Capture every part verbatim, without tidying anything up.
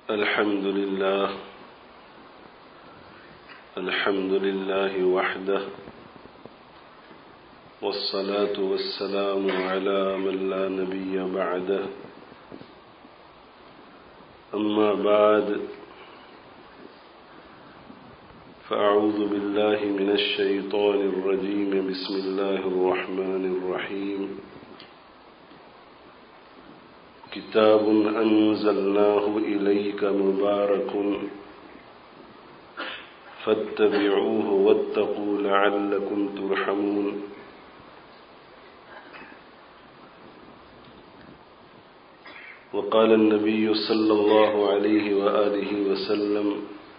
الحمد لله الحمد لله وحده والصلاة والسلام على من لا نبي بعده أما بعد فأعوذ بالله من الشيطان الرجيم بسم الله الرحمن الرحيم كتاب أنزلناه إليك مبارك فاتبعوه واتقوا لعلكم ترحمون وقال النبي صلى الله عليه وآله وسلم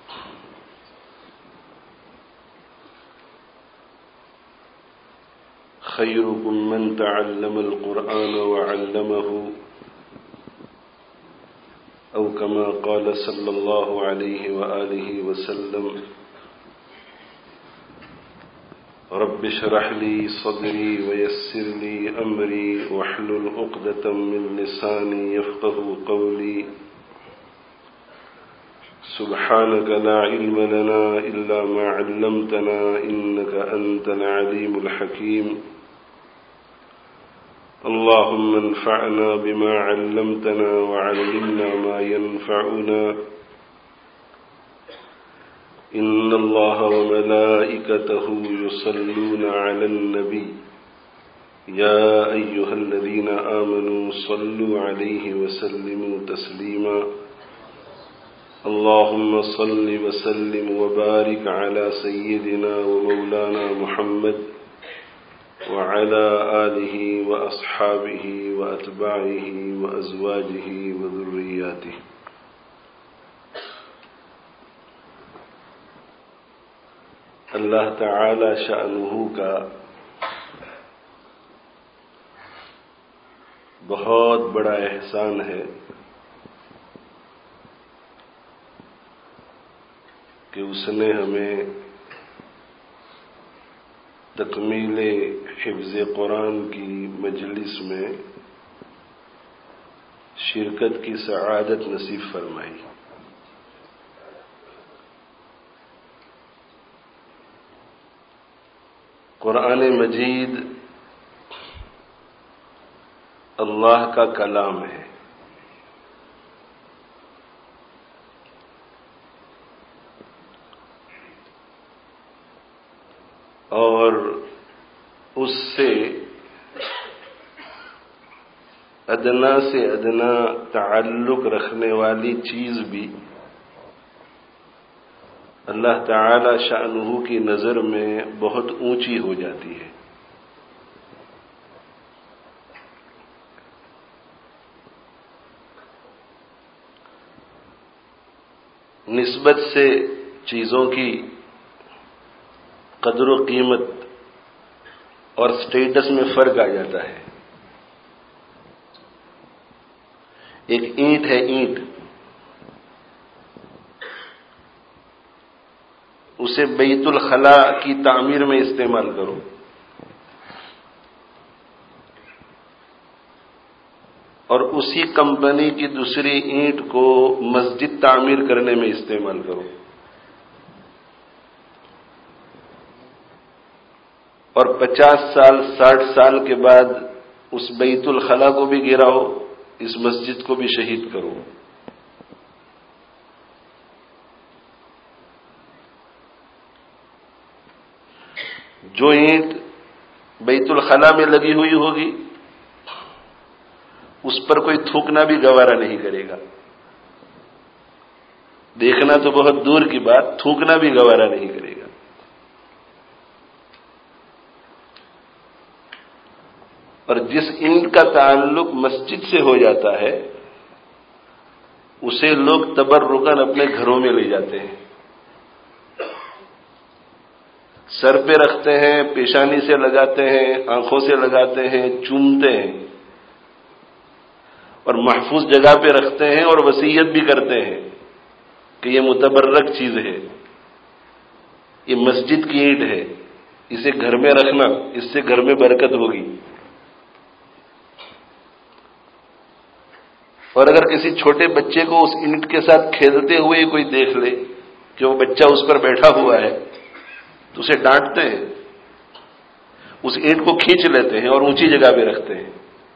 خيركم من تعلم القرآن وعلمه أو كما قال صلى الله عليه وآله وسلم رب اشرح لي صدري ويسر لي أمري واحلل عقدة من لساني يفقه قولي سبحانك لا علم لنا إلا ما علمتنا إنك أنت العليم الحكيم اللهم انفعنا بما علمتنا وعلمنا ما ينفعنا إن الله وملائكته يصلون على النبي يا أيها الذين آمنوا صلوا عليه وسلموا تسليما اللهم صل وسلم وبارك على سيدنا ومولانا محمد وعلى آله وأصحابه وأتباعه وأزواجه وذرياته اللہ تعالی شأنہ کا بہت بڑا احسان ہے کہ اس نے ہمیں تکمیل حفظ قرآن کی مجلس میں شرکت کی سعادت نصیب فرمائی۔ قرآن مجید اللہ کا کلام ہے، اور اس سے ادنا سے ادنا تعلق رکھنے والی چیز بھی اللہ تعالی شأنہ کی نظر میں بہت اونچی ہو جاتی ہے۔ نسبت سے چیزوں کی قدر و قیمت اور سٹیٹس میں فرق آ جاتا ہے۔ ایک اینٹ ہے اینٹ، اسے بیت الخلا کی تعمیر میں استعمال کرو، اور اسی کمپنی کی دوسری اینٹ کو مسجد تعمیر کرنے میں استعمال کرو، اور پچاس سال ساٹھ سال کے بعد اس بیت الخلا کو بھی گراؤ، اس مسجد کو بھی شہید کرو۔ جو اینٹ بیت الخلا میں لگی ہوئی ہوگی اس پر کوئی تھوکنا بھی گوارا نہیں کرے گا، دیکھنا تو بہت دور کی بات، تھوکنا بھی گوارا نہیں کرے گا۔ اور جس اینٹ کا تعلق مسجد سے ہو جاتا ہے اسے لوگ تبرکاً اپنے گھروں میں لے جاتے ہیں، سر پہ رکھتے ہیں، پیشانی سے لگاتے ہیں، آنکھوں سے لگاتے ہیں، چومتے ہیں، اور محفوظ جگہ پہ رکھتے ہیں، اور وصیت بھی کرتے ہیں کہ یہ متبرک چیز ہے، یہ مسجد کی اینٹ ہے، اسے گھر میں رکھنا، اس سے گھر میں برکت ہوگی۔ اور اگر کسی چھوٹے بچے کو اس اینٹ کے ساتھ کھیلتے ہوئے کوئی دیکھ لے کہ وہ بچہ اس پر بیٹھا ہوا ہے تو اسے ڈانٹتے ہیں، اس اینٹ کو کھینچ لیتے ہیں اور اونچی جگہ پہ رکھتے ہیں۔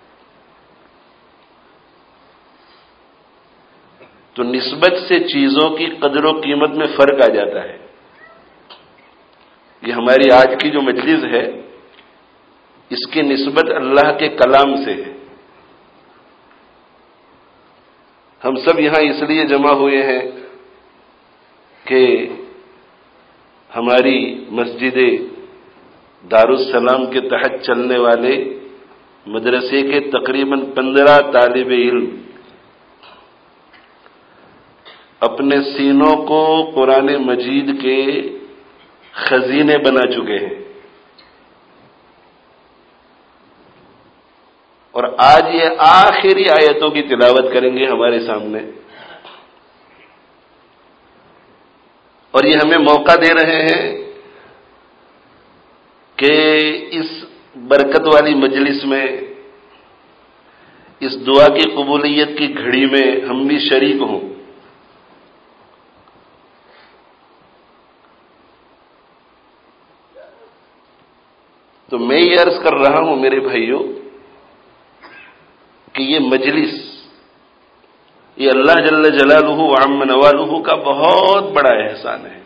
تو نسبت سے چیزوں کی قدر و قیمت میں فرق آ جاتا ہے۔ یہ ہماری آج کی جو مجلس ہے اس کی نسبت اللہ کے کلام سے ہے۔ ہم سب یہاں اس لیے جمع ہوئے ہیں کہ ہماری مسجد دارالسلام کے تحت چلنے والے مدرسے کے تقریباً پندرہ طالب علم اپنے سینوں کو قرآن مجید کے خزینے بنا چکے ہیں، اور آج یہ آخری آیتوں کی تلاوت کریں گے ہمارے سامنے، اور یہ ہمیں موقع دے رہے ہیں کہ اس برکت والی مجلس میں، اس دعا کی قبولیت کی گھڑی میں ہم بھی شریک ہوں۔ تو میں یہ عرض کر رہا ہوں میرے بھائیوں کہ یہ مجلس، یہ اللہ جل جلالہ وعم نوالہ کا بہت بڑا احسان ہے۔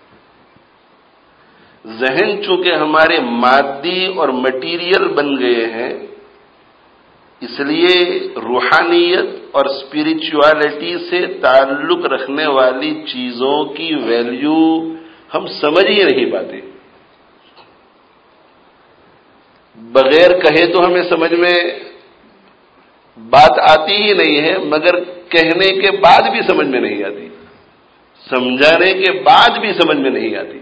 ذہن چونکہ ہمارے مادی اور مٹیریل بن گئے ہیں، اس لیے روحانیت اور اسپرچوالٹی سے تعلق رکھنے والی چیزوں کی ویلیو ہم سمجھ ہی نہیں پاتے۔ بغیر کہے تو ہمیں سمجھ میں بات آتی ہی نہیں ہے، مگر کہنے کے بعد بھی سمجھ میں نہیں آتی، سمجھانے کے بعد بھی سمجھ میں نہیں آتی۔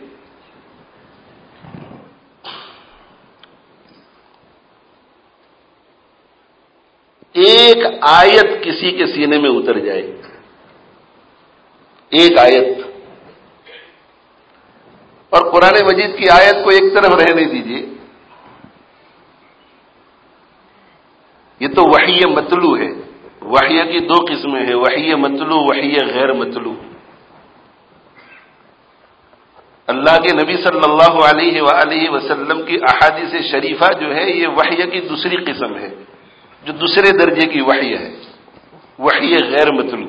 ایک آیت کسی کے سینے میں اتر جائے، ایک آیت، اور قرآن مجید کی آیت کو ایک طرف رہنے دیجیے، یہ تو وحی مطلوع ہے۔ وحی کی دو قسمیں ہیں، وحی مطلوع، وحی غیر مطلوع۔ اللہ کے نبی صلی اللہ علیہ وآلہ وسلم کی احادیث شریفہ جو ہے یہ وحی کی دوسری قسم ہے، جو دوسرے درجے کی وحی ہے، وحی غیر مطلوع۔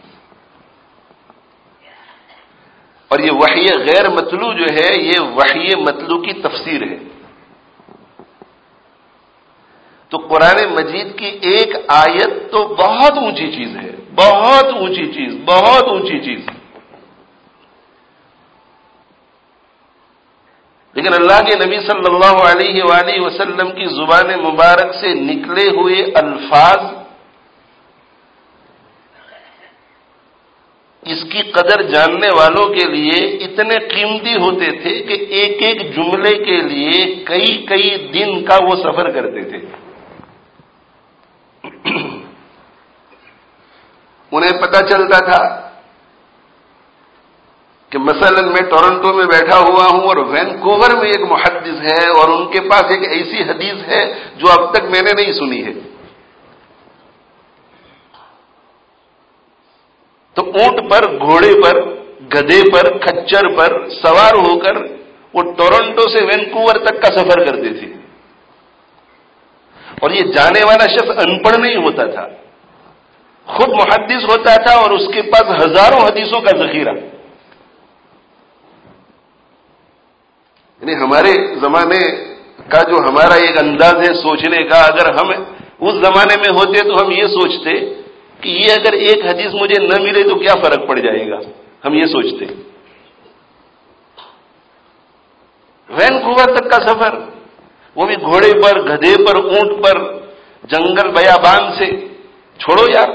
اور یہ وحی غیر مطلوع جو ہے یہ وحی مطلوع کی تفسیر ہے۔ تو قرآن مجید کی ایک آیت تو بہت اونچی چیز ہے، بہت اونچی چیز، بہت اونچی چیز، لیکن اللہ کے نبی صلی اللہ علیہ وآلہ وسلم کی زبان مبارک سے نکلے ہوئے الفاظ اس کی قدر جاننے والوں کے لیے اتنے قیمتی ہوتے تھے کہ ایک ایک جملے کے لیے کئی کئی دن کا وہ سفر کرتے تھے۔ انہیں پتہ چلتا تھا کہ مثلا میں ٹورنٹو میں بیٹھا ہوا ہوں اور وینکوور میں ایک محدث ہے اور ان کے پاس ایک ایسی حدیث ہے جو اب تک میں نے نہیں سنی ہے، تو اونٹ پر، گھوڑے پر، گدھے پر، کھچر پر سوار ہو کر وہ ٹورنٹو سے وینکوور تک کا سفر کرتے تھے، اور یہ جانے والا شخص ان پڑھ نہیں ہوتا تھا، خود محدث ہوتا تھا اور اس کے پاس ہزاروں حدیثوں کا ذخیرہ۔ یعنی ہمارے زمانے کا جو ہمارا ایک انداز ہے سوچنے کا، اگر ہم اس زمانے میں ہوتے تو ہم یہ سوچتے کہ یہ اگر ایک حدیث مجھے نہ ملے تو کیا فرق پڑ جائے گا، ہم یہ سوچتے۔ وینکوور تک کا سفر، وہ بھی گھوڑے پر، گدھے پر، اونٹ پر، جنگل بیابان سے، چھوڑو یار،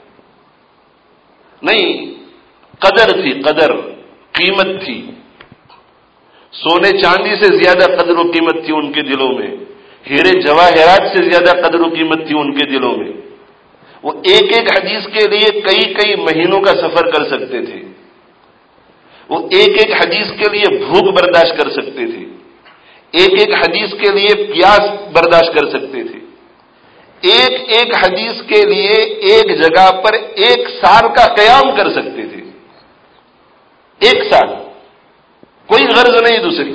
نہیں، قدر تھی، قدر، قیمت تھی، سونے چاندی سے زیادہ قدر و قیمت تھی ان کے دلوں میں، ہیرے جواہرات سے زیادہ قدر و قیمت تھی ان کے دلوں میں۔ وہ ایک ایک حدیث کے لیے کئی کئی مہینوں کا سفر کر سکتے تھے، وہ ایک ایک حدیث کے لیے بھوک برداشت کر سکتے تھے، ایک ایک حدیث کے لیے پیاس برداشت کر سکتے تھے، ایک ایک حدیث کے لیے ایک جگہ پر ایک سال کا قیام کر سکتے تھے. ایک سال، کوئی غرض نہیں دوسری.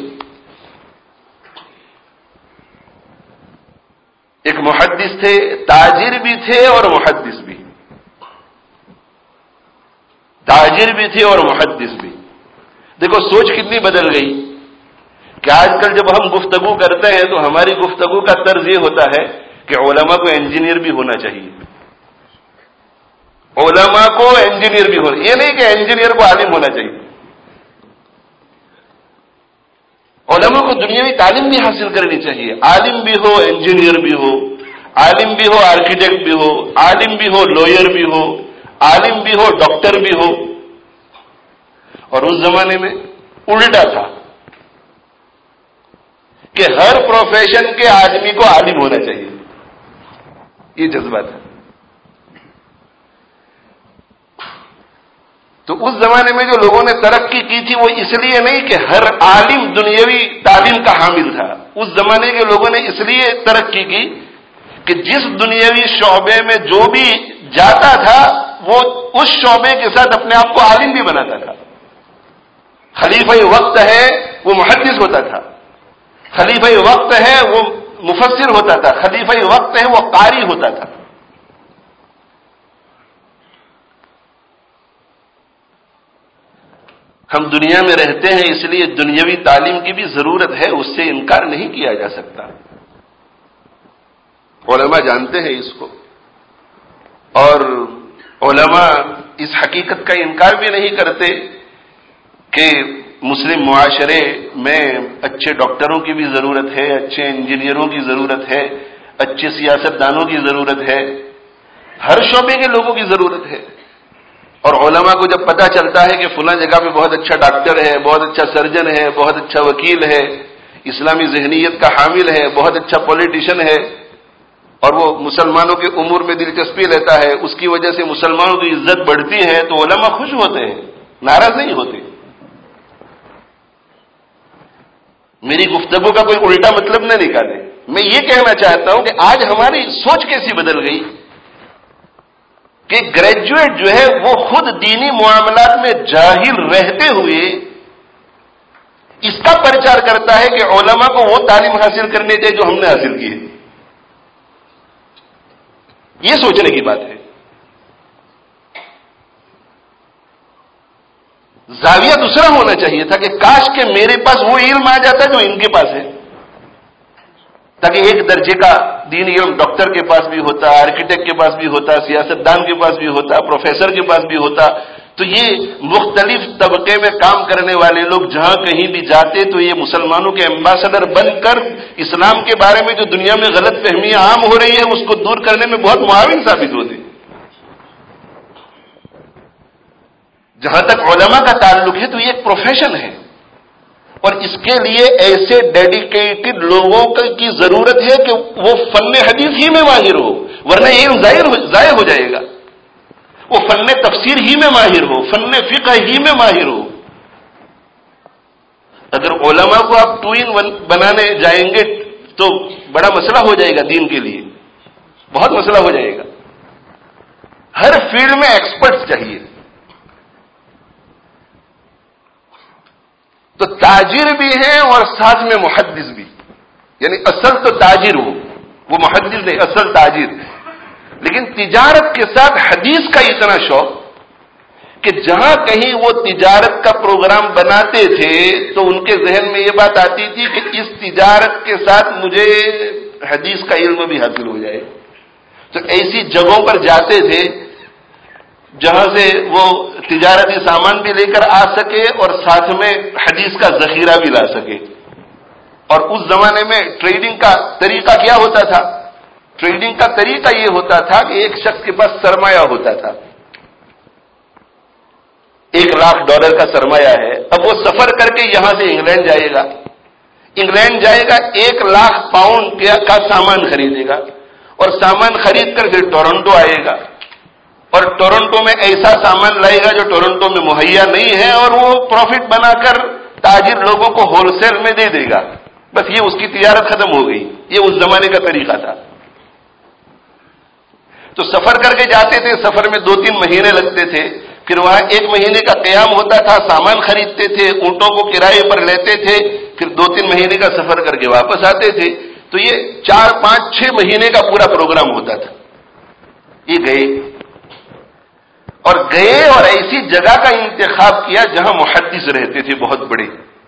ایک محدث تھے، تاجر بھی تھے اور محدث بھی. تاجر بھی تھے اور محدث بھی. دیکھو سوچ کتنی بدل گئی کہ آج کل جب ہم گفتگو کرتے ہیں تو ہماری گفتگو کا طرز یہ ہوتا ہے کہ علماء کو انجینئر بھی ہونا چاہیے. علماء کو انجینئر بھی ہونا، یہ نہیں کہ انجینئر کو عالم ہونا چاہیے. علماء کو دنیاوی تعلیم بھی حاصل کرنی چاہیے. عالم بھی ہو، انجینئر بھی ہو، عالم بھی ہو، آرکیٹیکٹ بھی ہو، عالم بھی ہو، لوئر بھی ہو، عالم بھی ہو، ڈاکٹر بھی ہو. اور اس زمانے میں الٹا تھا کہ ہر پروفیشن کے آدمی کو عالم ہونا چاہیے. یہ جذبہ تھا. تو اس زمانے میں جو لوگوں نے ترقی کی تھی وہ اس لیے نہیں کہ ہر عالم دنیاوی تعلیم کا حامل تھا. اس زمانے کے لوگوں نے اس لیے ترقی کی کہ جس دنیاوی شعبے میں جو بھی جاتا تھا وہ اس شعبے کے ساتھ اپنے آپ کو عالم بھی بناتا تھا. خلیفہ وقت ہے وہ محدث ہوتا تھا، خلیفہ وقت ہے وہ مفسر ہوتا تھا، خلیفہ وقت ہے وہ قاری ہوتا تھا. ہم دنیا میں رہتے ہیں اس لیے دنیاوی تعلیم کی بھی ضرورت ہے، اس سے انکار نہیں کیا جا سکتا. علماء جانتے ہیں اس کو، اور علماء اس حقیقت کا انکار بھی نہیں کرتے کہ مسلم معاشرے میں اچھے ڈاکٹروں کی بھی ضرورت ہے، اچھے انجینئروں کی ضرورت ہے، اچھے سیاست دانوں کی ضرورت ہے، ہر شعبے کے لوگوں کی ضرورت ہے. اور علماء کو جب پتہ چلتا ہے کہ فلاں جگہ پہ بہت اچھا ڈاکٹر ہے، بہت اچھا سرجن ہے، بہت اچھا وکیل ہے، اسلامی ذہنیت کا حامل ہے، بہت اچھا پولیٹیشین ہے، اور وہ مسلمانوں کے امور میں دلچسپی لیتا ہے، اس کی وجہ سے مسلمانوں کی عزت بڑھتی ہے، تو علماء خوش ہوتے ہیں، ناراض نہیں ہوتے. میری گفتگو کا کوئی الٹا مطلب نہ نکالے. میں یہ کہنا چاہتا ہوں کہ آج ہماری سوچ کیسی بدل گئی کہ گریجویٹ جو ہے وہ خود دینی معاملات میں جاہل رہتے ہوئے اس کا پرچار کرتا ہے کہ علماء کو وہ تعلیم حاصل کرنی چاہیے جو ہم نے حاصل کی ہے. یہ سوچنے کی بات ہے. زاویہ دوسرا ہونا چاہیے تھا کہ کاش کہ میرے پاس وہ علم آ جاتا جو ان کے پاس ہے، تاکہ ایک درجے کا دینی علم ڈاکٹر کے پاس بھی ہوتا، آرکیٹیکٹ کے پاس بھی ہوتا، سیاست دان کے پاس بھی ہوتا، پروفیسر کے پاس بھی ہوتا. تو یہ مختلف طبقے میں کام کرنے والے لوگ جہاں کہیں بھی جاتے تو یہ مسلمانوں کے ایمبیسڈر بن کر اسلام کے بارے میں جو دنیا میں غلط فہمیاں عام ہو رہی ہیں اس کو دور کرنے میں بہت معاون ثابت ہوتے. جہاں تک علماء کا تعلق ہے تو یہ ایک پروفیشن ہے، اور اس کے لیے ایسے ڈیڈیکیٹڈ لوگوں کی ضرورت ہے کہ وہ فن حدیث ہی میں ماہر ہو، ورنہ علم ضائع ہو جائے گا. وہ فن تفسیر ہی میں ماہر ہو، فن فقہ ہی میں ماہر ہو. اگر علماء کو آپ ٹو ان ون بنانے جائیں گے تو بڑا مسئلہ ہو جائے گا، دین کے لیے بہت مسئلہ ہو جائے گا. ہر فیلڈ میں ایکسپرٹس چاہیے. تو تاجر بھی ہیں اور ساتھ میں محدث بھی، یعنی اصل تو تاجر ہو، وہ محدث نہیں، اصل تاجر. لیکن تجارت کے ساتھ حدیث کا اتنا شوق کہ جہاں کہیں وہ تجارت کا پروگرام بناتے تھے تو ان کے ذہن میں یہ بات آتی تھی کہ اس تجارت کے ساتھ مجھے حدیث کا علم بھی حاصل ہو جائے. تو ایسی جگہوں پر جاتے تھے جہاں سے وہ تجارتی سامان بھی لے کر آ سکے اور ساتھ میں حدیث کا ذخیرہ بھی لا سکے. اور اس زمانے میں ٹریڈنگ کا طریقہ کیا ہوتا تھا؟ ٹریڈنگ کا طریقہ یہ ہوتا تھا کہ ایک شخص کے پاس سرمایہ ہوتا تھا، ایک لاکھ ڈالر کا سرمایہ ہے. اب وہ سفر کر کے یہاں سے انگلینڈ جائے گا، انگلینڈ جائے گا، ایک لاکھ پاؤنڈ کا سامان خریدے گا، اور سامان خرید کر پھر ٹورنٹو آئے گا، اور ٹورنٹو میں ایسا سامان لائے گا جو ٹورنٹو میں مہیا نہیں ہے، اور وہ پروفٹ بنا کر تاجر لوگوں کو ہول سیل میں دے دے گا. بس یہ اس کی تجارت ختم ہو گئی. یہ اس زمانے کا طریقہ تھا. تو سفر کر کے جاتے تھے، سفر میں دو تین مہینے لگتے تھے، پھر وہاں ایک مہینے کا قیام ہوتا تھا، سامان خریدتے تھے، اونٹوں کو کرائے پر لیتے تھے، پھر دو تین مہینے کا سفر کر کے واپس آتے تھے، تو یہ چار پانچ چھ مہینے کا پورا پروگرام ہوتا تھا. یہ گئے اور گئے اور ایسی جگہ کا انتخاب کیا جہاں محدث رہتے تھے بہت بڑے،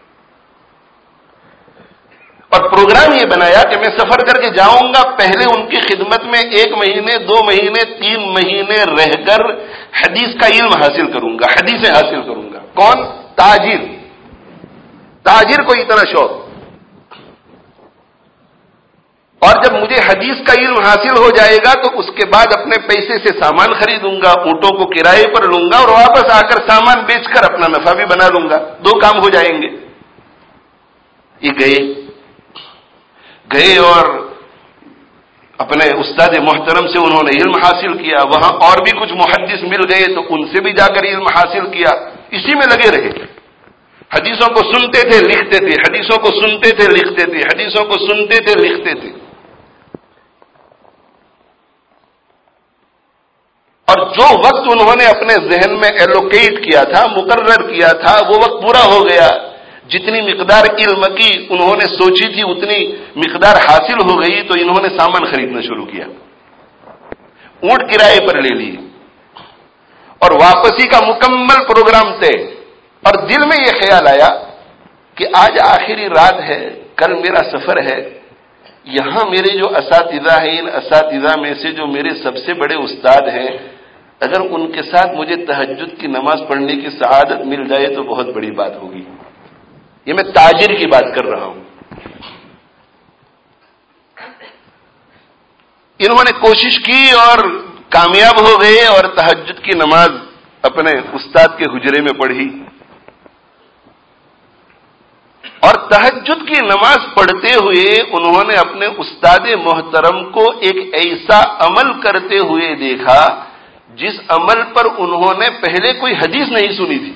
اور پروگرام یہ بنایا کہ میں سفر کر کے جاؤں گا، پہلے ان کی خدمت میں ایک مہینے دو مہینے تین مہینے رہ کر حدیث کا علم حاصل کروں گا، حدیثیں حاصل کروں گا. کون؟ تاجر. تاجر کو اتنا شوق. اور جب مجھے حدیث کا علم حاصل ہو جائے گا تو اس کے بعد اپنے پیسے سے سامان خریدوں گا، اونٹوں کو کرائے پر لوں گا، اور واپس آ کر سامان بیچ کر اپنا نفع بھی بنا لوں گا. دو کام ہو جائیں گے. یہ گئے گئے اور اپنے استاد محترم سے انہوں نے علم حاصل کیا. وہاں اور بھی کچھ محدث مل گئے تو ان سے بھی جا کر علم حاصل کیا. اسی میں لگے رہے. حدیثوں کو سنتے تھے لکھتے تھے، حدیثوں کو سنتے تھے لکھتے تھے، حدیثوں کو سنتے تھے لکھتے تھے. اور جو وقت انہوں نے اپنے ذہن میں ایلوکیٹ کیا تھا، مقرر کیا تھا، وہ وقت پورا ہو گیا. جتنی مقدار علم کی انہوں نے سوچی تھی اتنی مقدار حاصل ہو گئی، تو انہوں نے سامان خریدنا شروع کیا، اونٹ کرائے پر لے لیے، اور واپسی کا مکمل پروگرام طے. اور دل میں یہ خیال آیا کہ آج آخری رات ہے، کل میرا سفر ہے، یہاں میرے جو اساتذہ ہیں، ان اساتذہ میں سے جو میرے سب سے بڑے استاد ہیں، اگر ان کے ساتھ مجھے تہجد کی نماز پڑھنے کی سعادت مل جائے تو بہت بڑی بات ہوگی. یہ میں تاجر کی بات کر رہا ہوں. انہوں نے کوشش کی اور کامیاب ہو گئے اور تہجد کی نماز اپنے استاد کے حجرے میں پڑھی. اور تہجد کی نماز پڑھتے ہوئے انہوں نے اپنے استاد محترم کو ایک ایسا عمل کرتے ہوئے دیکھا جس عمل پر انہوں نے پہلے کوئی حدیث نہیں سنی تھی.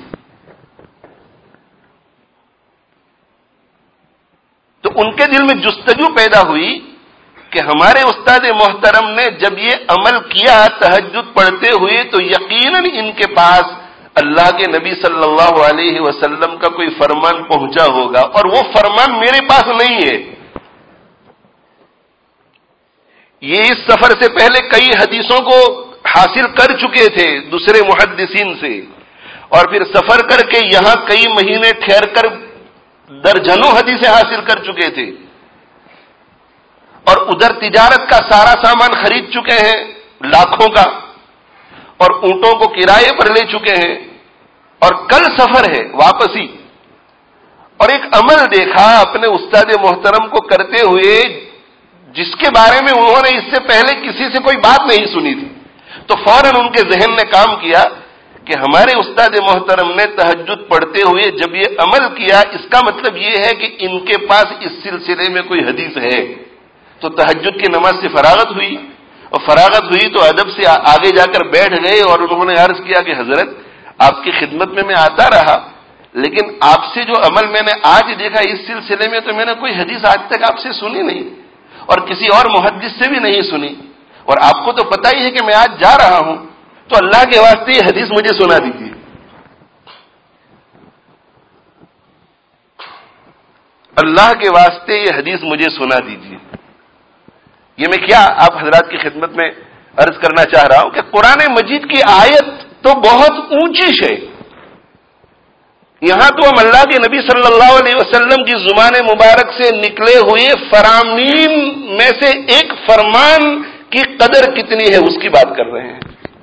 تو ان کے دل میں جستجو پیدا ہوئی کہ ہمارے استاد محترم نے جب یہ عمل کیا تہجد پڑھتے ہوئے تو یقیناً ان کے پاس اللہ کے نبی صلی اللہ علیہ وسلم کا کوئی فرمان پہنچا ہوگا، اور وہ فرمان میرے پاس نہیں ہے. یہ اس سفر سے پہلے کئی حدیثوں کو حاصل کر چکے تھے دوسرے محدثین سے، اور پھر سفر کر کے یہاں کئی مہینے ٹھہر کر درجنوں حدیثیں حاصل کر چکے تھے، اور ادھر تجارت کا سارا سامان خرید چکے ہیں لاکھوں کا، اور اونٹوں کو کرائے پر لے چکے ہیں، اور کل سفر ہے واپسی. اور ایک عمل دیکھا اپنے استاد محترم کو کرتے ہوئے جس کے بارے میں انہوں نے اس سے پہلے کسی سے کوئی بات نہیں سنی تھی. تو فوراً ان کے ذہن نے کام کیا کہ ہمارے استاد محترم نے تہجد پڑھتے ہوئے جب یہ عمل کیا، اس کا مطلب یہ ہے کہ ان کے پاس اس سلسلے میں کوئی حدیث ہے. تو تہجد کی نماز سے فراغت ہوئی، اور فراغت ہوئی تو ادب سے آگے جا کر بیٹھ گئے، اور انہوں نے عرض کیا کہ حضرت آپ کی خدمت میں میں آتا رہا، لیکن آپ سے جو عمل میں نے آج دیکھا اس سلسلے میں تو میں نے کوئی حدیث آج تک آپ سے سنی نہیں، اور کسی اور محدث سے بھی نہیں سنی، اور آپ کو تو پتہ ہی ہے کہ میں آج جا رہا ہوں، تو اللہ کے واسطے یہ حدیث مجھے سنا دیجیے. اللہ کے واسطے یہ حدیث مجھے سنا دیجیے. یہ میں کیا آپ حضرات کی خدمت میں عرض کرنا چاہ رہا ہوں کہ قرآن مجید کی آیت تو بہت اونچی ہے. یہاں تو ہم اللہ کے نبی صلی اللہ علیہ وسلم کی زبان مبارک سے نکلے ہوئے فرامین میں سے ایک فرمان کی قدر کتنی ہے اس کی بات کر رہے ہیں.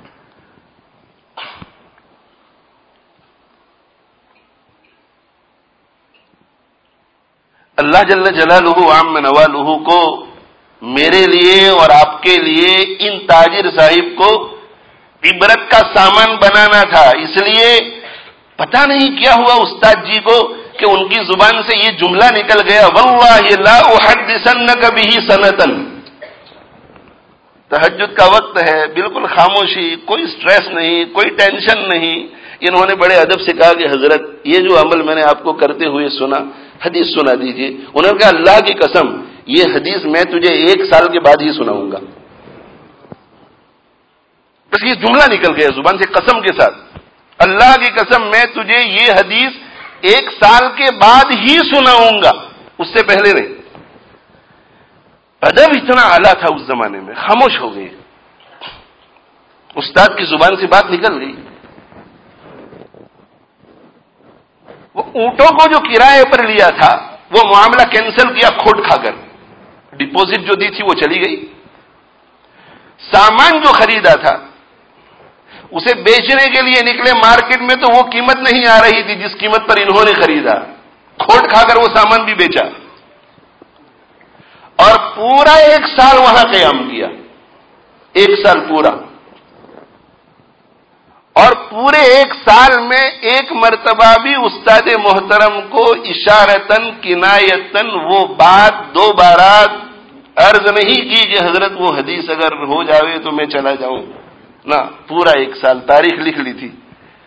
اللہ جل جلالہ عام نوالہ کو میرے لیے اور آپ کے لیے ان تاجر صاحب کو عبرت کا سامان بنانا تھا. اس لیے پتہ نہیں کیا ہوا استاد جی کو کہ ان کی زبان سے یہ جملہ نکل گیا، واللہ لا احدثنک بہ سنتا. تہجد کا وقت ہے، بالکل خاموشی، کوئی سٹریس نہیں، کوئی ٹینشن نہیں. انہوں نے بڑے ادب سے کہا کہ حضرت یہ جو عمل میں نے آپ کو کرتے ہوئے سنا، حدیث سنا دیجئے. انہوں نے کہا اللہ کی قسم یہ حدیث میں تجھے ایک سال کے بعد ہی سناؤں گا. بس یہ جملہ نکل گیا زبان سے قسم کے ساتھ، اللہ کی قسم میں تجھے یہ حدیث ایک سال کے بعد ہی سناؤں گا، اس سے پہلے نہیں۔ ادب اتنا اعلیٰ تھا اس زمانے میں، خاموش ہو گئے، استاد کی زبان سے بات نکل گئی۔ وہ اونٹوں کو جو کرائے پر لیا تھا وہ معاملہ کینسل کیا کھوٹ کھا کر، ڈپوزٹ جو دی تھی وہ چلی گئی۔ سامان جو خریدا تھا اسے بیچنے کے لیے نکلے مارکیٹ میں تو وہ قیمت نہیں آ رہی تھی جس قیمت پر انہوں نے خریدا، کھوٹ کھا کر وہ سامان بھی بیچا، اور پورا ایک سال وہاں قیام کیا، ایک سال پورا، اور پورے ایک سال میں ایک مرتبہ بھی استاد محترم کو اشارتن کنایتن وہ بات دو بارات عرض نہیں کی کہ حضرت وہ حدیث اگر ہو جاوے تو میں چلا جاؤں، نہ، پورا ایک سال تاریخ لکھ لی تھی،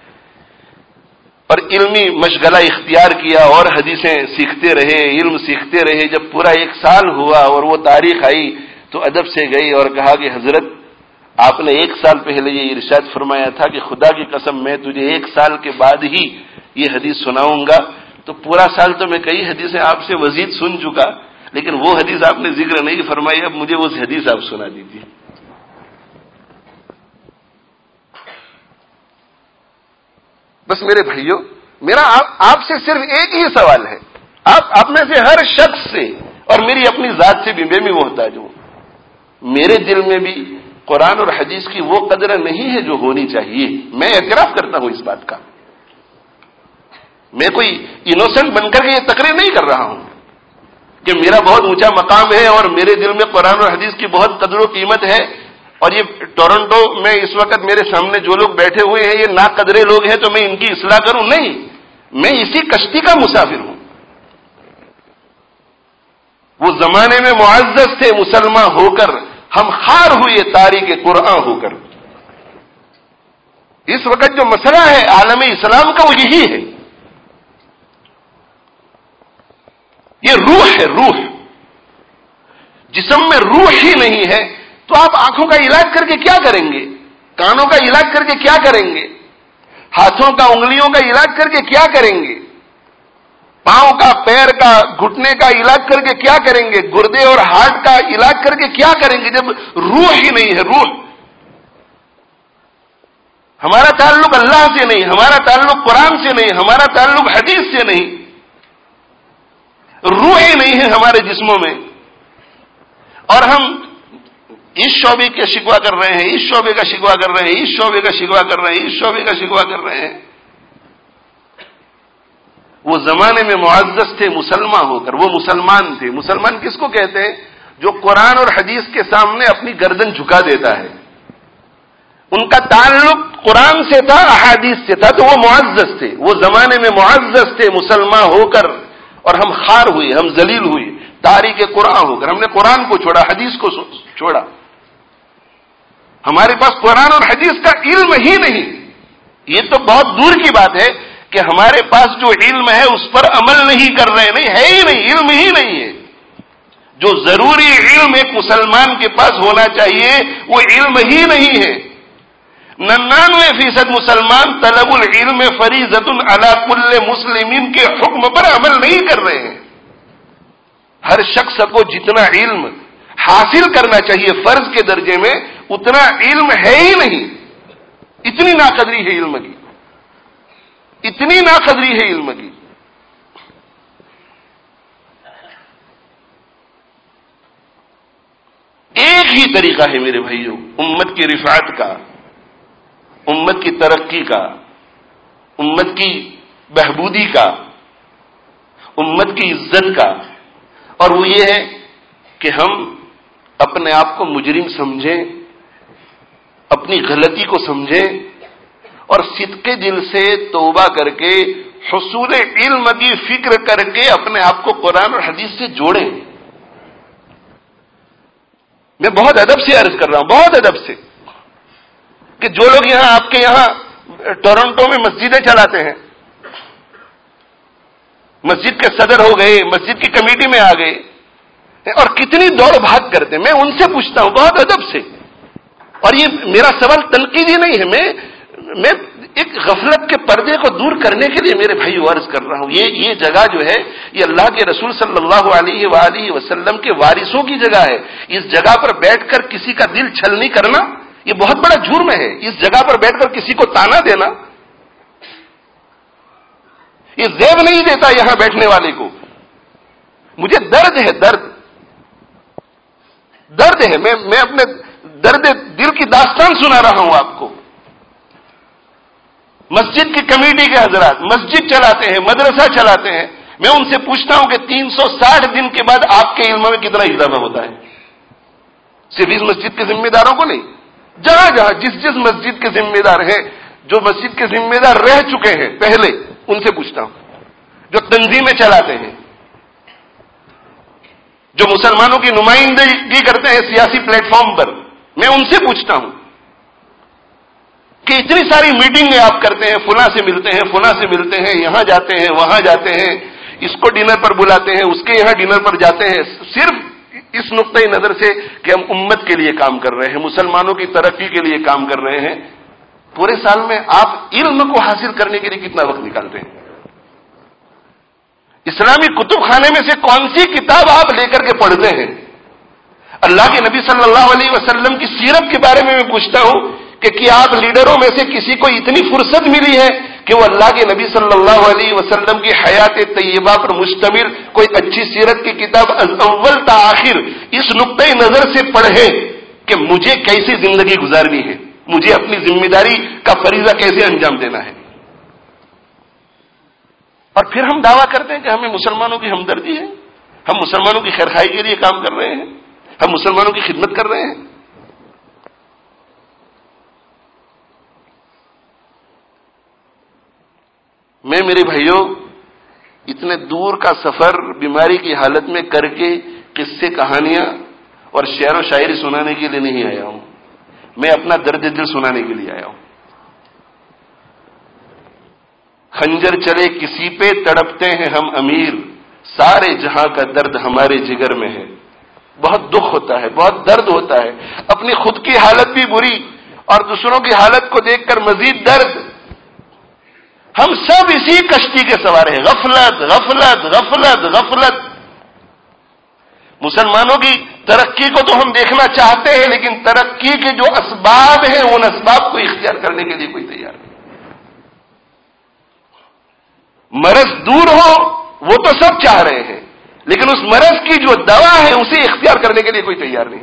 اور علمی مشغلہ اختیار کیا اور حدیثیں سیکھتے رہے، علم سیکھتے رہے۔ جب پورا ایک سال ہوا اور وہ تاریخ آئی تو ادب سے گئی اور کہا کہ حضرت آپ نے ایک سال پہلے یہ ارشاد فرمایا تھا کہ خدا کی قسم میں تجھے ایک سال کے بعد ہی یہ حدیث سناؤں گا، تو پورا سال تو میں کئی حدیثیں آپ سے مزید سن چکا، لیکن وہ حدیث آپ نے ذکر نہیں فرمائی، اب مجھے وہ حدیث آپ سنا دیجیے۔ بس میرے بھائیوں، میرا آپ سے صرف ایک ہی سوال ہے، آپ آپ میں سے ہر شخص سے اور میری اپنی ذات سے بھی میں بھی محتاج ہوں، میرے دل میں بھی قرآن اور حدیث کی وہ قدر نہیں ہے جو ہونی چاہیے۔ میں اعتراف کرتا ہوں اس بات کا، میں کوئی انوسنٹ بن کر کے یہ تقریر نہیں کر رہا ہوں کہ میرا بہت اونچا مقام ہے اور میرے دل میں قرآن اور حدیث کی بہت قدر و قیمت ہے، اور یہ ٹورنٹو میں اس وقت میرے سامنے جو لوگ بیٹھے ہوئے ہیں یہ ناقدرے لوگ ہیں تو میں ان کی اصلاح کروں، نہیں، میں اسی کشتی کا مسافر ہوں۔ وہ زمانے میں معزز تھے مسلمان ہو کر، ہم خار ہوئے تاریخ قرآن ہو کر۔ اس وقت جو مسئلہ ہے عالم اسلام کا وہ یہی ہے، یہ روح ہے، روح، جسم میں روح ہی نہیں ہے تو آپ آنکھوں کا علاج کر کے کیا کریں گے، کانوں کا علاج کر کے کیا کریں گے، ہاتھوں کا انگلیوں کا علاج کر کے کیا کریں گے، پاؤں کا پیر کا گھٹنے کا علاج کر کے کیا کریں گے، گردے اور ہارٹ کا علاج کر کے کیا کریں گے جب روح ہی نہیں ہے، روح۔ ہمارا تعلق اللہ سے نہیں، ہمارا تعلق قرآن سے نہیں، ہمارا تعلق حدیث سے نہیں، روح ہی نہیں ہے ہمارے جسموں میں، اور ہم اس شعبے کا شکوہ کر رہے ہیں، اس شعبے کا شکوہ کر رہے ہیں، اس شعبے کا شکوہ کر رہے ہیں، اس شعبے کا شکوہ کر رہے ہیں۔ وہ زمانے میں معزز تھے مسلمان ہو کر، وہ مسلمان تھے۔ مسلمان کس کو کہتے ہیں؟ جو قرآن اور حدیث کے سامنے اپنی گردن جھکا دیتا ہے، ان کا تعلق قرآن سے تھا، احادیث سے تھا، تو وہ معزز تھے۔ وہ زمانے میں معزز تھے مسلمان ہو کر، اور ہم خار ہوئے، ہم ذلیل ہوئے تاریخ قرآن ہو کر، ہم نے قرآن کو چھوڑا، حدیث کو چھوڑا، ہمارے پاس قرآن اور حدیث کا علم ہی نہیں۔ یہ تو بہت دور کی بات ہے کہ ہمارے پاس جو علم ہے اس پر عمل نہیں کر رہے، نہیں ہے ہی نہیں، علم ہی نہیں ہے۔ جو ضروری علم ایک مسلمان کے پاس ہونا چاہیے وہ علم ہی نہیں ہے۔ ننانوے فیصد مسلمان طلب العلم فریضۃ علی کل مسلمین کے حکم پر عمل نہیں کر رہے ہیں۔ ہر شخص کو جتنا علم حاصل کرنا چاہیے فرض کے درجے میں اتنا علم ہے ہی نہیں۔ اتنی ناقدری ہے علم کی، اتنی ناقدری ہے علم کی۔ ایک ہی طریقہ ہے میرے بھائیوں امت کی رفعت کا، امت کی ترقی کا، امت کی بہبودی کا، امت کی عزت کا، اور وہ یہ ہے کہ ہم اپنے آپ کو مجرم سمجھیں، اپنی غلطی کو سمجھیں، اور صدق دل سے توبہ کر کے حصول علم کی فکر کر کے اپنے آپ کو قرآن اور حدیث سے جوڑیں۔ میں بہت ادب سے عرض کر رہا ہوں، بہت ادب سے، کہ جو لوگ یہاں آپ کے یہاں ٹورنٹو میں مسجدیں چلاتے ہیں، مسجد کے صدر ہو گئے، مسجد کی کمیٹی میں آ گئے، اور کتنی دوڑ بھاگ کرتے ہیں، میں ان سے پوچھتا ہوں بہت ادب سے اور یہ میرا سوال تنقیدی نہیں ہے، میں میں ایک غفلت کے پردے کو دور کرنے کے لیے میرے بھائی عرض کر رہا ہوں. یہ یہ جگہ جو ہے یہ اللہ کے رسول صلی اللہ علیہ وآلہ وسلم کے وارثوں کی جگہ ہے. اس جگہ پر بیٹھ کر کسی کا دل چھلنی کرنا یہ بہت بڑا جرم ہے. اس جگہ پر بیٹھ کر کسی کو تانا دینا یہ زیب نہیں دیتا یہاں بیٹھنے والے کو. مجھے درد ہے، درد درد ہے. میں میں اپنے درد دل کی داستان سنا رہا ہوں آپ کو. مسجد کی کمیٹی کے حضرات مسجد چلاتے ہیں، مدرسہ چلاتے ہیں. میں ان سے پوچھتا ہوں کہ تین سو ساٹھ دن کے بعد آپ کے علم میں کتنا اضافہ ہوتا ہے؟ صرف اس مسجد کے ذمہ داروں کو نہیں، جہاں جہاں جس جس مسجد کے ذمہ دار ہیں، جو مسجد کے ذمہ دار رہ چکے ہیں پہلے، ان سے پوچھتا ہوں. جو تنظیمیں چلاتے ہیں، جو مسلمانوں کی نمائندگی کرتے ہیں سیاسی پلیٹ فارم پر، میں ان سے پوچھتا ہوں کہ اتنی ساری میٹنگیں آپ کرتے ہیں، فلاں سے ملتے ہیں، فلاں سے ملتے ہیں، یہاں جاتے ہیں، وہاں جاتے ہیں، اس کو ڈنر پر بلاتے ہیں، اس کے یہاں ڈنر پر جاتے ہیں، صرف اس نقطۂ نظر سے کہ ہم امت کے لیے کام کر رہے ہیں، مسلمانوں کی ترقی کے لیے کام کر رہے ہیں. پورے سال میں آپ علم کو حاصل کرنے کے لیے کتنا وقت نکالتے ہیں؟ اسلامی کتب خانے میں سے کون سی کتاب آپ لے کر کے پڑھتے ہیں؟ اللہ کے نبی صلی اللہ علیہ وسلم کی سیرت کے بارے میں میں پوچھتا ہوں کہ کیا آپ لیڈروں میں سے کسی کو اتنی فرصت ملی ہے کہ وہ اللہ کے نبی صلی اللہ علیہ وسلم کی حیات طیبہ پر مشتمل کوئی اچھی سیرت کی کتاب از اول تا آخر اس نقطۂ نظر سے پڑھے کہ مجھے کیسی زندگی گزارنی ہے، مجھے اپنی ذمہ داری کا فریضہ کیسے انجام دینا ہے؟ اور پھر ہم دعویٰ کرتے ہیں کہ ہمیں مسلمانوں کی ہمدردی ہے، ہم مسلمانوں کی خیرخواہی کے لیے کام کر رہے ہیں، ہم مسلمانوں کی خدمت کر رہے ہیں. میں میرے بھائیوں اتنے دور کا سفر بیماری کی حالت میں کر کے قصے کہانیاں اور شعر و شاعری سنانے کے لیے نہیں آیا ہوں، میں اپنا درد دل سنانے کے لیے آیا ہوں. خنجر چلے کسی پہ تڑپتے ہیں ہم امیر، سارے جہاں کا درد ہمارے جگر میں ہے. بہت دکھ ہوتا ہے، بہت درد ہوتا ہے، اپنی خود کی حالت بھی بری اور دوسروں کی حالت کو دیکھ کر مزید درد. ہم سب اسی کشتی کے سوار ہیں، غفلت غفلت غفلت غفلت. مسلمانوں کی ترقی کو تو ہم دیکھنا چاہتے ہیں، لیکن ترقی کے جو اسباب ہیں ان اسباب کو اختیار کرنے کے لیے کوئی تیار نہیں. مرض دور ہو وہ تو سب چاہ رہے ہیں، لیکن اس مرض کی جو دوا ہے اسے اختیار کرنے کے لیے کوئی تیار نہیں.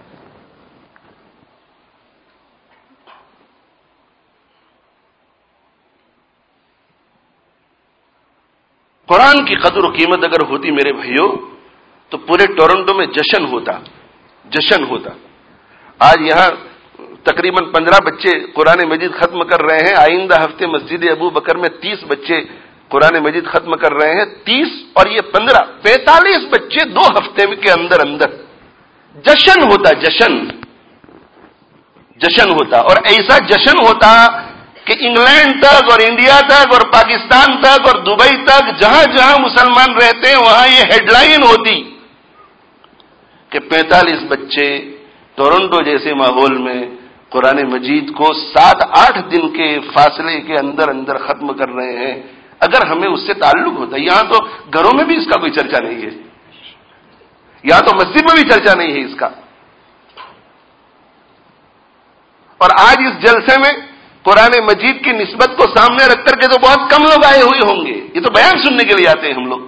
قرآن کی قدر و قیمت اگر ہوتی میرے بھائیوں تو پورے ٹورنٹو میں جشن ہوتا، جشن ہوتا. آج یہاں تقریباً پندرہ بچے قرآن مجید ختم کر رہے ہیں. آئندہ ہفتے مسجد ابو بکر میں تیس بچے قرآن مجید ختم کر رہے ہیں. تیس اور یہ پندرہ، پینتالیس بچے دو ہفتے کے اندر اندر. جشن ہوتا، جشن جشن ہوتا. اور ایسا جشن ہوتا کہ انگلینڈ تک اور انڈیا تک اور پاکستان تک اور دبئی تک جہاں جہاں مسلمان رہتے ہیں وہاں یہ ہیڈ لائن ہوتی کہ پینتالیس بچے ٹورنٹو جیسے ماحول میں قرآن مجید کو سات آٹھ دن کے فاصلے کے اندر اندر ختم کر رہے ہیں. اگر ہمیں اس سے تعلق ہوتا، یہاں تو گھروں میں بھی اس کا کوئی چرچا نہیں ہے، یہاں تو مسجد میں بھی چرچا نہیں ہے اس کا. اور آج اس جلسے میں قرآن مجید کی نسبت کو سامنے رکھ کر کے تو بہت کم لوگ آئے ہوئے ہوں گے. یہ تو بیان سننے کے لیے آتے ہیں، ہم لوگ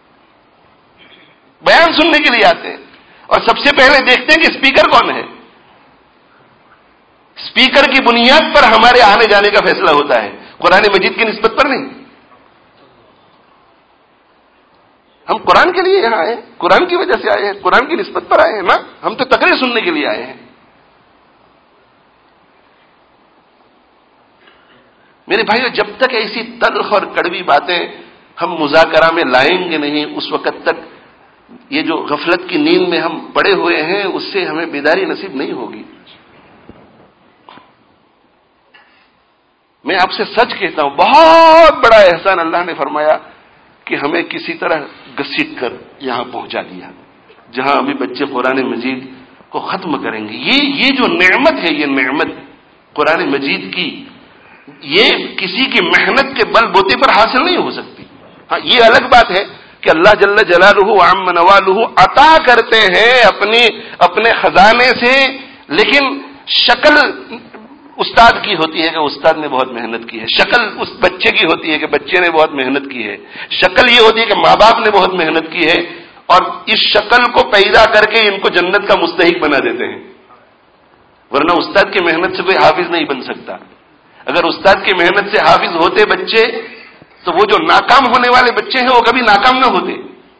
بیان سننے کے لیے آتے ہیں. اور سب سے پہلے دیکھتے ہیں کہ اسپیکر کون ہے. اسپیکر کی بنیاد پر ہمارے آنے جانے کا فیصلہ ہوتا ہے، قرآن مجید کی نسبت پر نہیں. ہم قرآن کے لیے یہاں آئے ہیں، قرآن کی وجہ سے آئے ہیں، قرآن کی نسبت پر آئے ہیں نا. ہم تو تقریر سننے کے لیے آئے ہیں. میرے بھائیو جب تک ایسی تلخ اور کڑوی باتیں ہم مذاکرہ میں لائیں گے نہیں، اس وقت تک یہ جو غفلت کی نیند میں ہم پڑے ہوئے ہیں اس سے ہمیں بیداری نصیب نہیں ہوگی. میں آپ سے سچ کہتا ہوں، بہت بڑا احسان اللہ نے فرمایا کہ ہمیں کسی طرح گھسیٹ کر یہاں پہنچا دیا، جہاں ابھی بچے قرآن مجید کو ختم کریں گے. یہ یہ جو نعمت ہے، یہ نعمت قرآن مجید کی، یہ کسی کی محنت کے بل بوتے پر حاصل نہیں ہو سکتی. ہاں یہ الگ بات ہے کہ اللہ جل جلالہ وعم نوالہ عطا کرتے ہیں اپنی اپنے خزانے سے، لیکن شکل استاد کی ہوتی ہے کہ استاد نے بہت محنت کی ہے، شکل اس بچے کی ہوتی ہے کہ بچے نے بہت محنت کی ہے، شکل یہ ہوتی ہے کہ ماں باپ نے بہت محنت کی ہے، اور اس شکل کو پیدا کر کے ان کو جنت کا مستحق بنا دیتے ہیں. ورنہ استاد کی محنت سے کوئی حافظ نہیں بن سکتا. اگر استاد کی محنت سے حافظ ہوتے بچے تو وہ جو ناکام ہونے والے بچے ہیں وہ کبھی ناکام نہ ہوتے.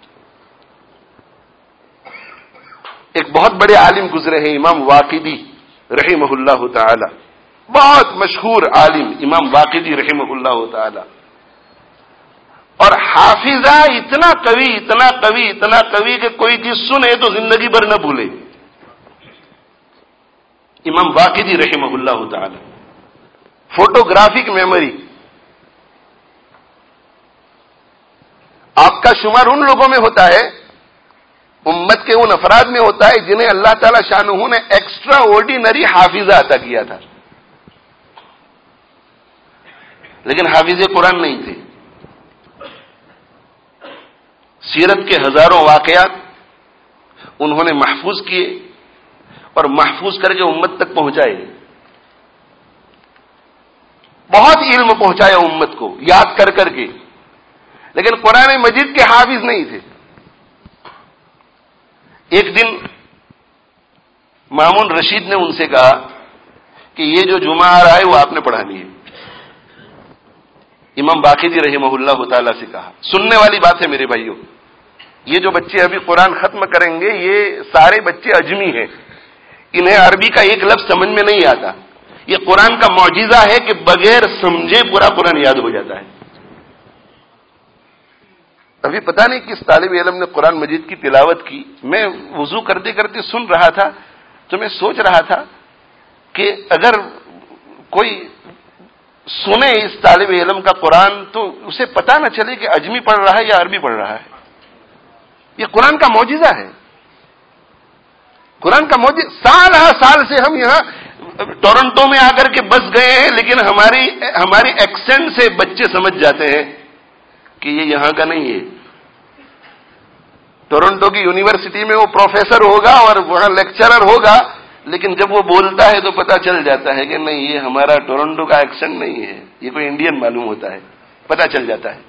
ایک بہت بڑے عالم گزرے ہیں، امام واقدی رحمہ اللہ تعالی، بہت مشہور عالم امام واقدی رحمہ اللہ تعالی، اور حافظہ اتنا قوی اتنا قوی اتنا قوی کہ کوئی چیز سنے تو زندگی بھر نہ بھولے. امام واقدی رحمہ اللہ تعالی، فوٹوگرافک میموری. آپ کا شمار ان لوگوں میں ہوتا ہے، امت کے ان افراد میں ہوتا ہے جنہیں اللہ تعالی شانہ نے ایکسٹرا آرڈینری حافظہ عطا کیا تھا، لیکن حافظ قرآن نہیں تھے. سیرت کے ہزاروں واقعات انہوں نے محفوظ کیے اور محفوظ کر کے امت تک پہنچائے. بہت علم پہنچایا امت کو یاد کر کر کے، لیکن قرآن مجید کے حافظ نہیں تھے. ایک دن مامون رشید نے ان سے کہا کہ یہ جو جمعہ آ رہا ہے وہ آپ نے پڑھانی ہے. امام واقدی رحمہ اللہ تعالی سے کہا. سننے والی بات ہے میرے بھائیوں، یہ جو بچے ابھی قرآن ختم کریں گے یہ سارے بچے اجمی ہیں، انہیں عربی کا ایک لفظ سمجھ میں نہیں آتا. یہ قرآن کا معجزہ ہے کہ بغیر سمجھے پورا قرآن یاد ہو جاتا ہے. ابھی پتہ نہیں کس طالب علم نے قرآن مجید کی تلاوت کی، میں وضو کرتے کرتے سن رہا تھا تو میں سوچ رہا تھا کہ اگر کوئی سنے اس طالب علم کا قرآن تو اسے پتہ نہ چلے کہ اجمی پڑھ رہا ہے یا عربی پڑھ رہا ہے. یہ قرآن کا معجزہ ہے، قرآن کا معجزہ. سال ہر سال سے ہم یہاں ٹورنٹو میں آ کر کے بس گئے ہیں، لیکن ہماری ہماری ایکسنٹ سے بچے سمجھ جاتے ہیں کہ یہ یہاں کا نہیں ہے. ٹورنٹو کی یونیورسٹی میں وہ پروفیسر ہوگا اور وہاں لیکچرر ہوگا، لیکن جب وہ بولتا ہے تو پتہ چل جاتا ہے کہ نہیں یہ ہمارا ٹورنٹو کا ایکسنٹ نہیں ہے، یہ کوئی انڈین معلوم ہوتا ہے، پتہ چل جاتا ہے.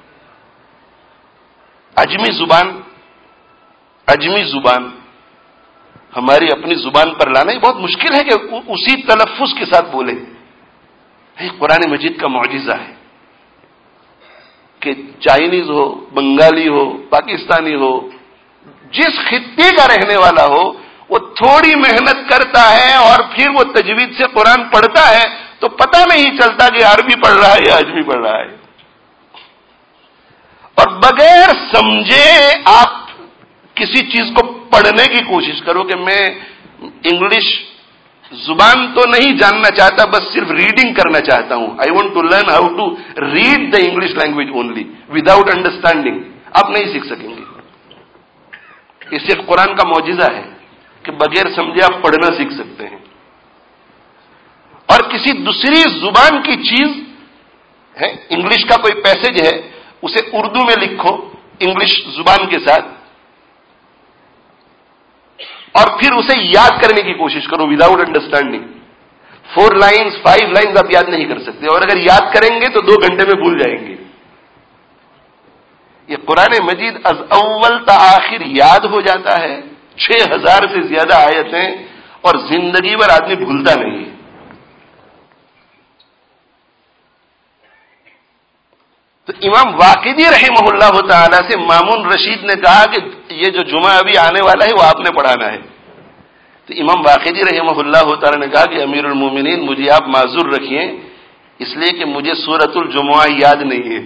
اجمی زبان اجمی زبان ہماری اپنی زبان پر لانا یہ بہت مشکل ہے کہ اسی تلفظ کے ساتھ بولے. یہ قرآن مجید کا معجزہ ہے کہ چائنیز ہو، بنگالی ہو، پاکستانی ہو، جس خطے کا رہنے والا ہو، وہ تھوڑی محنت کرتا ہے اور پھر وہ تجوید سے قرآن پڑھتا ہے تو پتہ نہیں چلتا کہ عربی پڑھ رہا ہے یا اجمی پڑھ رہا ہے. اور بغیر سمجھے آپ کسی چیز کو پڑھنے کی کوشش کرو کہ میں انگلش زبان تو نہیں جاننا چاہتا، بس صرف ریڈنگ کرنا چاہتا ہوں. I want to learn how to read the English language only without understanding. آپ نہیں سیکھ سکیں گے. یہ صرف قرآن کا معجزہ ہے کہ بغیر سمجھے آپ پڑھنا سیکھ سکتے ہیں. اور کسی دوسری زبان کی چیز ہے، انگلش کا کوئی پیسج ہے، اسے اردو میں لکھو انگلش زبان کے ساتھ اور پھر اسے یاد کرنے کی کوشش کرو without understanding. Four lines five lines آپ یاد نہیں کر سکتے، اور اگر یاد کریں گے تو دو گھنٹے میں بھول جائیں گے. یہ قرآن مجید از اول تا آخر یاد ہو جاتا ہے، چھ ہزار سے زیادہ آیتیں، اور زندگی بھر آدمی بھولتا نہیں ہے. تو امام واقدی رحمہ اللہ تعالی سے مامون رشید نے کہا کہ یہ جو جمعہ ابھی آنے والا ہے وہ آپ نے پڑھانا ہے. تو امام واقدی رحمہ اللہ تعالی نے کہا کہ امیر المومنین مجھے آپ معذور رکھیے، اس لیے کہ مجھے سورۃ الجمعہ یاد نہیں ہے.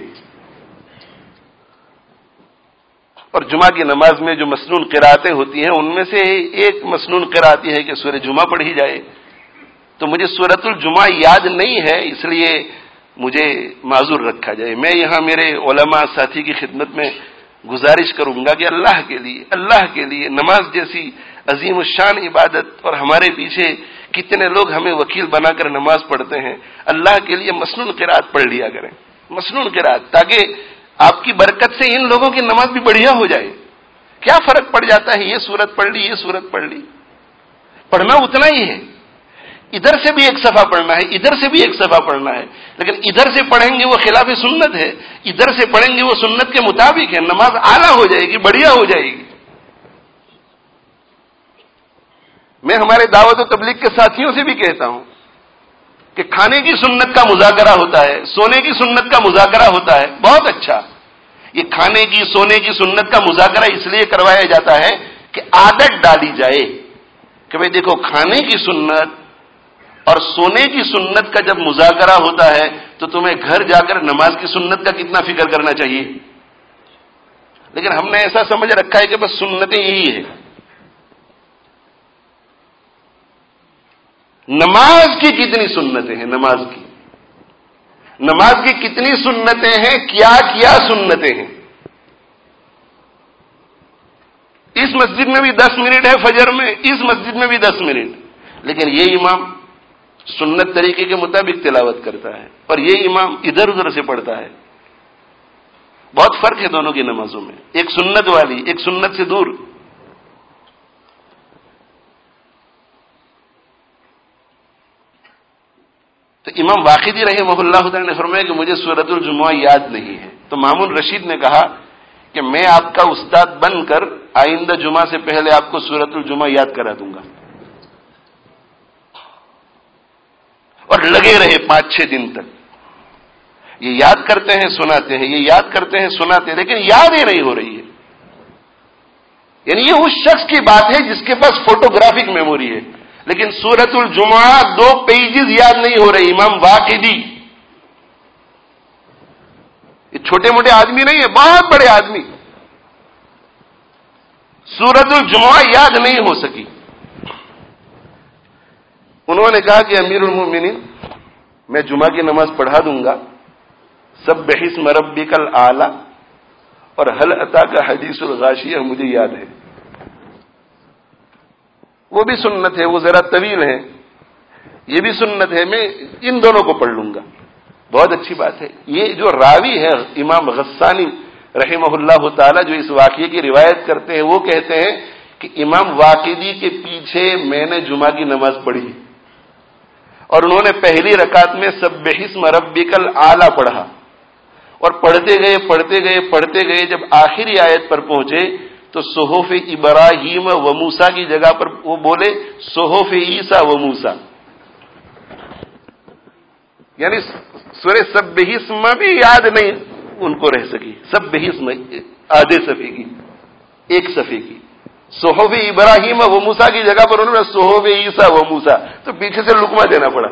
اور جمعہ کی نماز میں جو مسنون قراتیں ہوتی ہیں ان میں سے ایک مسنون قرات ہے کہ سورہ جمعہ پڑھی جائے، تو مجھے سورۃ الجمعہ یاد نہیں ہے، اس لیے مجھے معذور رکھا جائے. میں یہاں میرے علماء ساتھی کی خدمت میں گزارش کروں گا کہ اللہ کے لیے اللہ کے لیے نماز جیسی عظیم الشان عبادت، اور ہمارے پیچھے کتنے لوگ ہمیں وکیل بنا کر نماز پڑھتے ہیں. اللہ کے لیے مسنون قرات پڑھ لیا کریں، مسنون قرات، تاکہ آپ کی برکت سے ان لوگوں کی نماز بھی بڑھیا ہو جائے. کیا فرق پڑ جاتا ہے، یہ سورت پڑھ لی، یہ سورت پڑھ لی، پڑھنا اتنا ہی ہے. ادھر سے بھی ایک صفحہ پڑھنا ہے، ادھر سے بھی ایک صفحہ پڑھنا ہے، لیکن ادھر سے پڑھیں گے وہ خلاف سنت ہے، ادھر سے پڑھیں گے وہ سنت کے مطابق ہے، نماز اعلیٰ ہو جائے گی، بڑھیا ہو جائے گی. میں ہمارے دعوت و تبلیغ کے ساتھیوں سے بھی کہتا ہوں کہ کھانے کی سنت کا مذاکرہ ہوتا ہے، سونے کی سنت کا مذاکرہ ہوتا ہے، بہت اچھا. یہ کھانے کی سونے کی سنت کا مذاکرہ اس لیے کروایا جاتا ہے کہ عادت ڈالی جائے کہ بھئی دیکھو، کھانے کی سنت اور سونے کی سنت کا جب مذاکرہ ہوتا ہے تو تمہیں گھر جا کر نماز کی سنت کا کتنا فکر کرنا چاہیے. لیکن ہم نے ایسا سمجھ رکھا ہے کہ بس سنتیں یہی ہے. نماز کی کتنی سنتیں ہیں، نماز کی نماز کی کتنی سنتیں ہیں، کیا کیا سنتیں ہیں. اس مسجد میں بھی دس منٹ ہے فجر میں، اس مسجد میں بھی دس منٹ، لیکن یہ امام سنت طریقے کے مطابق تلاوت کرتا ہے اور یہ امام ادھر ادھر سے پڑھتا ہے. بہت فرق ہے دونوں کی نمازوں میں، ایک سنت والی، ایک سنت سے دور. تو امام واقدی رحمہ اللہ تعالی نے فرمایا کہ مجھے سورۃ الجمعہ یاد نہیں ہے. تو مامون رشید نے کہا کہ میں آپ کا استاد بن کر آئندہ جمعہ سے پہلے آپ کو سورۃ الجمعہ یاد کرا دوں گا. اور لگے رہے پانچ چھ دن تک، یہ یاد کرتے ہیں سناتے ہیں، یہ یاد کرتے ہیں سناتے ہیں، لیکن یاد ہی نہیں ہو رہی ہے. یعنی یہ اس شخص کی بات ہے جس کے پاس فوٹوگرافک میموری ہے، لیکن سورۃ الجمعہ دو پیجز یاد نہیں ہو رہی. امام واقدی یہ چھوٹے موٹے آدمی نہیں ہے، بہت بڑے آدمی، سورۃ الجمعہ یاد نہیں ہو سکی. انہوں نے کہا کہ امیر المومنین، میں جمعہ کی نماز پڑھا دوں گا، سبح اسم ربک الاعلی اور هل اتاک حدیث الغاشیہ مجھے یاد ہے. وہ بھی سنت ہے، وہ ذرا طویل ہے، یہ بھی سنت ہے، میں ان دونوں کو پڑھ لوں گا. بہت اچھی بات ہے. یہ جو راوی ہے امام غسانی رحمہ اللہ تعالی، جو اس واقعے کی روایت کرتے ہیں، وہ کہتے ہیں کہ امام واقدی کے پیچھے میں نے جمعہ کی نماز پڑھی اور انہوں نے پہلی رکعت میں سبح اسم ربک الاعلی پڑھا اور پڑھتے گئے پڑھتے گئے پڑھتے گئے جب آخری آیت پر پہنچے تو صحف ابراہیم و موسیٰ کی جگہ پر وہ بولے صحف عیسیٰ و موسیٰ. یعنی سورہ سبح اسم بھی یاد نہیں ان کو رہ سکی. سبح اسم آدھے صفحے کی، ایک صفحے کی، صحف ابراہیم و موسیٰ کی جگہ پر انہوں نے صحف عیسیٰ و موسیٰ، تو پیچھے سے لقمہ دینا پڑا.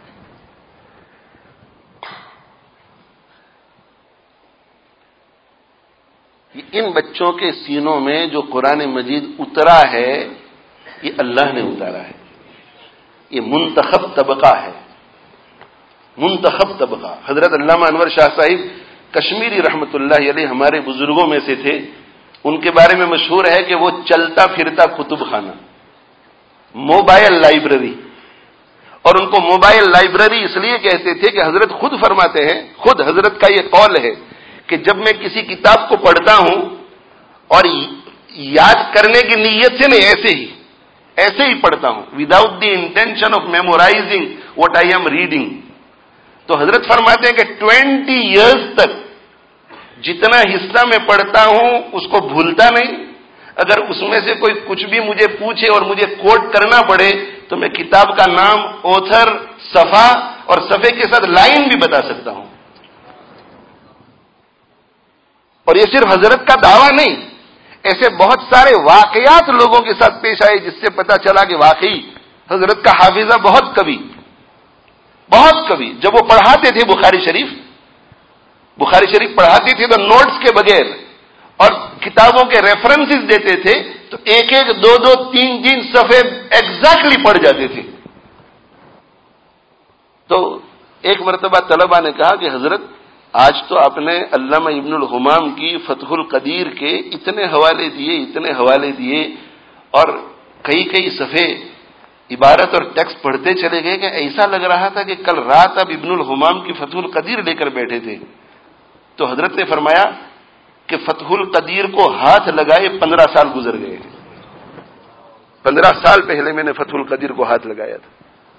ان بچوں کے سینوں میں جو قرآن مجید اترا ہے یہ اللہ نے اتارا ہے. یہ منتخب طبقہ ہے، منتخب طبقہ. حضرت علامہ انور شاہ صاحب کشمیری رحمت اللہ علیہ ہمارے بزرگوں میں سے تھے. ان کے بارے میں مشہور ہے کہ وہ چلتا پھرتا کتب خانہ، موبائل لائبریری. اور ان کو موبائل لائبریری اس لیے کہتے تھے کہ حضرت خود فرماتے ہیں، خود حضرت کا یہ قول ہے کہ جب میں کسی کتاب کو پڑھتا ہوں اور یاد کرنے کی نیت سے نہیں، ایسے ہی ایسے ہی پڑھتا ہوں، without the intention of memorising what I am reading. تو حضرت فرماتے ہیں کہ ٹوینٹی ایئرز تک جتنا حصہ میں پڑھتا ہوں اس کو بھولتا نہیں. اگر اس میں سے کوئی کچھ بھی مجھے پوچھے اور مجھے کوٹ کرنا پڑے تو میں کتاب کا نام، اوتھر، صفحہ اور صفحے کے ساتھ لائن بھی بتا سکتا ہوں. اور یہ صرف حضرت کا دعویٰ نہیں، ایسے بہت سارے واقعات لوگوں کے ساتھ پیش آئے جس سے پتا چلا کہ واقعی حضرت کا حافظہ بہت کبھی بہت کبھی جب وہ پڑھاتے تھے بخاری شریف بخاری شریف پڑھاتے تھے تو نوٹس کے بغیر اور کتابوں کے ریفرنسز دیتے تھے تو ایک ایک دو دو تین تین صفحے ایگزیکٹلی پڑھ جاتے تھے. تو ایک مرتبہ طلبہ نے کہا کہ حضرت آج تو آپ نے علامہ ابن الحمام کی فتح القدیر کے اتنے حوالے دیے اتنے حوالے دیے اور کئی کئی صفحے عبارت اور ٹیکسٹ پڑھتے چلے گئے کہ ایسا لگ رہا تھا کہ کل رات اب ابن الحمام کی فتح القدیر لے کر بیٹھے تھے. تو حضرت نے فرمایا کہ فتح القدیر کو ہاتھ لگائے پندرہ سال گزر گئے ہیں. پندرہ سال پہلے میں نے فتح القدیر کو ہاتھ لگایا تھا.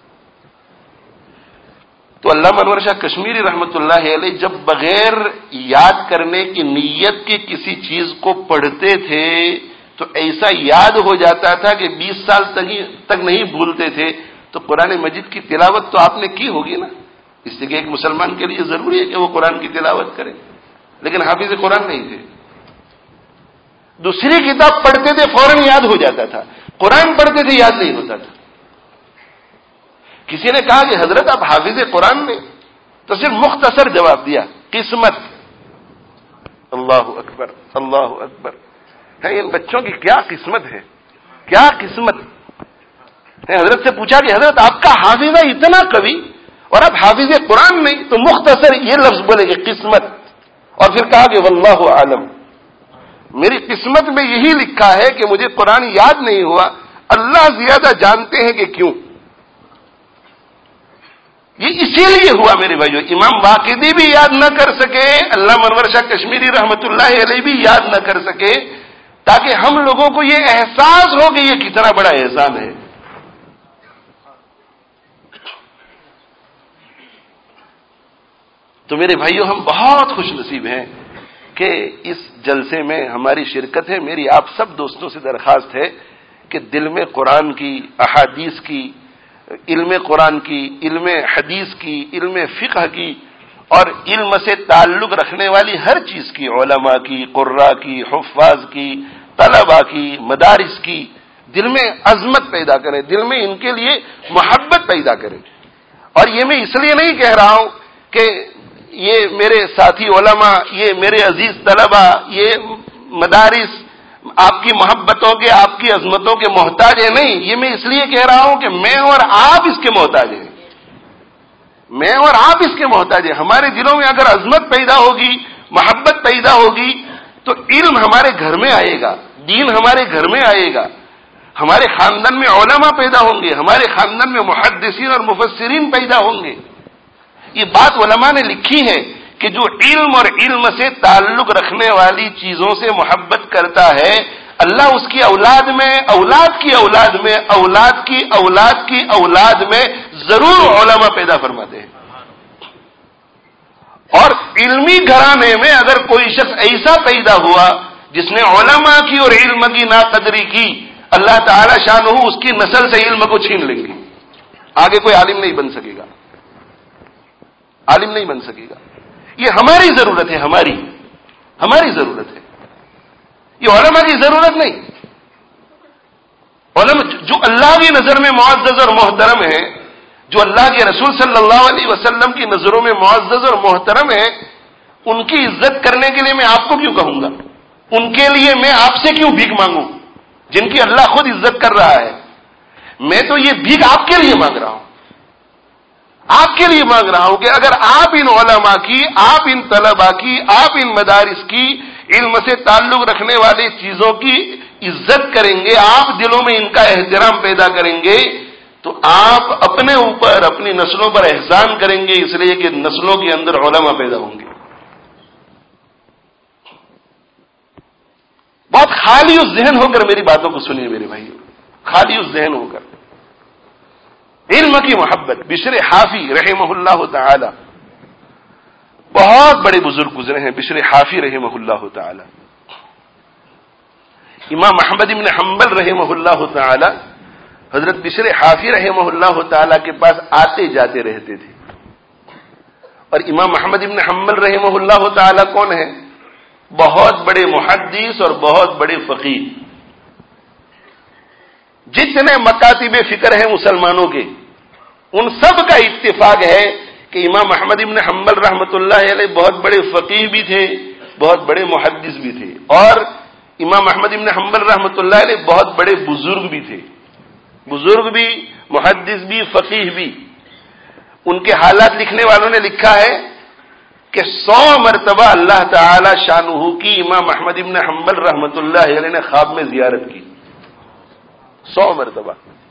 تو علامہ انور شاہ کشمیری رحمت اللہ علیہ جب بغیر یاد کرنے کی نیت کی کسی چیز کو پڑھتے تھے تو ایسا یاد ہو جاتا تھا کہ بیس سال تک نہیں بھولتے تھے. تو قرآن مجید کی تلاوت تو آپ نے کی ہوگی نا, اس لیے کہ ایک مسلمان کے لیے ضروری ہے کہ وہ قرآن کی تلاوت کرے, لیکن حافظ قرآن نہیں تھے. دوسری کتاب پڑھتے تھے فوراً یاد ہو جاتا تھا, قرآن پڑھتے تھے یاد نہیں ہوتا تھا. کسی نے کہا کہ حضرت آپ حافظ قرآن میں, تو صرف مختصر جواب دیا, قسمت. اللہ اکبر اللہ اکبر. ہے ان بچوں کی کیا قسمت ہے, کیا قسمت ہے. حضرت سے پوچھا کہ حضرت آپ کا حافظہ اتنا قوی اور آپ حافظ قرآن نہیں, تو مختصر یہ لفظ بولے کہ قسمت, اور پھر کہا کہ واللہ عالم, میری قسمت میں یہی لکھا ہے کہ مجھے قرآن یاد نہیں ہوا, اللہ زیادہ جانتے ہیں کہ کیوں. یہ اسی لیے ہوا میرے بھائیو. امام واقدی بھی یاد نہ کر سکے, علامہ انور شاہ کشمیری رحمت اللہ علیہ بھی یاد نہ کر سکے, تاکہ ہم لوگوں کو یہ احساس ہو کہ یہ کتنا بڑا احسان ہے. تو میرے بھائیو ہم بہت خوش نصیب ہیں کہ اس جلسے میں ہماری شرکت ہے. میری آپ سب دوستوں سے درخواست ہے کہ دل میں قرآن کی, احادیث کی, علم قرآن کی, علم حدیث کی, علم فقہ کی اور علم سے تعلق رکھنے والی ہر چیز کی, علماء کی, قراء کی, حفاظ کی, طلباء کی, مدارس کی, دل میں عظمت پیدا کریں, دل میں ان کے لیے محبت پیدا کریں. اور یہ میں اس لیے نہیں کہہ رہا ہوں کہ یہ میرے ساتھی علماء, یہ میرے عزیز طلباء, یہ مدارس آپ کی محبتوں کے, آپ کی عظمتوں کے محتاج ہے, نہیں. یہ میں اس لیے کہہ رہا ہوں کہ میں اور آپ اس کے محتاج ہیں, میں اور آپ اس کے محتاج ہیں. ہمارے دلوں میں اگر عظمت پیدا ہوگی, محبت پیدا ہوگی, تو علم ہمارے گھر میں آئے گا, دین ہمارے گھر میں آئے گا, ہمارے خاندان میں علماء پیدا ہوں گے, ہمارے خاندان میں محدثین اور مفسرین پیدا ہوں گے. یہ بات علماء نے لکھی ہے کہ جو علم اور علم سے تعلق رکھنے والی چیزوں سے محبت کرتا ہے, اللہ اس کی اولاد میں, اولاد کی اولاد میں, اولاد کی اولاد کی اولاد میں ضرور علماء پیدا فرماتے ہیں. اور علمی گھرانے میں اگر کوئی شخص ایسا پیدا ہوا جس نے علماء کی اور علم کی ناقدری کی, اللہ تعالی شانہ اس کی نسل سے علم کو چھین لیں گے. آگے کوئی عالم نہیں بن سکے گا, عالم نہیں بن سکے گا. یہ ہماری ضرورت ہے, ہماری ہماری ضرورت ہے, یہ علماء کی ضرورت نہیں. علماء جو اللہ کی نظر میں معزز اور محترم ہے, جو اللہ کے رسول صلی اللہ علیہ وسلم کی نظروں میں معزز اور محترم ہے, ان کی عزت کرنے کے لیے میں آپ کو کیوں کہوں گا, ان کے لیے میں آپ سے کیوں بھیک مانگوں, جن کی اللہ خود عزت کر رہا ہے. میں تو یہ بھیک آپ کے لیے مانگ رہا ہوں, آپ کے لیے مانگ رہا ہوں کہ اگر آپ ان علماء کی, آپ ان طلباء کی, آپ ان مدارس کی, علم سے تعلق رکھنے والی چیزوں کی عزت کریں گے, آپ دلوں میں ان کا احترام پیدا کریں گے, تو آپ اپنے اوپر, اپنی نسلوں پر احسان کریں گے, اس لیے کہ نسلوں کے اندر علماء پیدا ہوں گے. بہت خالی اس ذہن ہو کر میری باتوں کو سنیے میرے بھائی, خالی اس ذہن ہو کر. علم کی محبت. بشر حافی رحمہ اللہ تعالی, بہت بڑے بزرگ گزرے ہیں بشر حافی رحمہ اللہ تعالی. امام احمد بن حنبل رحمہ اللہ تعالی حضرت بشر حافی رحمہ اللہ تعالی کے پاس آتے جاتے رہتے تھے. اور امام احمد بن حنبل رحمہ اللہ تعالی کون ہیں؟ بہت بڑے محدث اور بہت بڑے فقیہ. جتنے مکاتب فکر ہیں مسلمانوں کے, ان سب کا اتفاق ہے کہ امام احمد بن حنبل رحمۃ اللہ علیہ بہت بڑے فقیہ بھی تھے, بہت بڑے محدث بھی تھے, اور امام احمد بن حنبل رحمۃ اللہ علیہ بہت بڑے بزرگ بھی تھے, بزرگ بھی, محدث بھی, فقیہ بھی. ان کے حالات لکھنے والوں نے لکھا ہے کہ سو مرتبہ اللہ تعالی شانہ کی امام احمد بن حنبل رحمۃ اللہ علیہ نے خواب میں زیارت کی. سو مرتبہ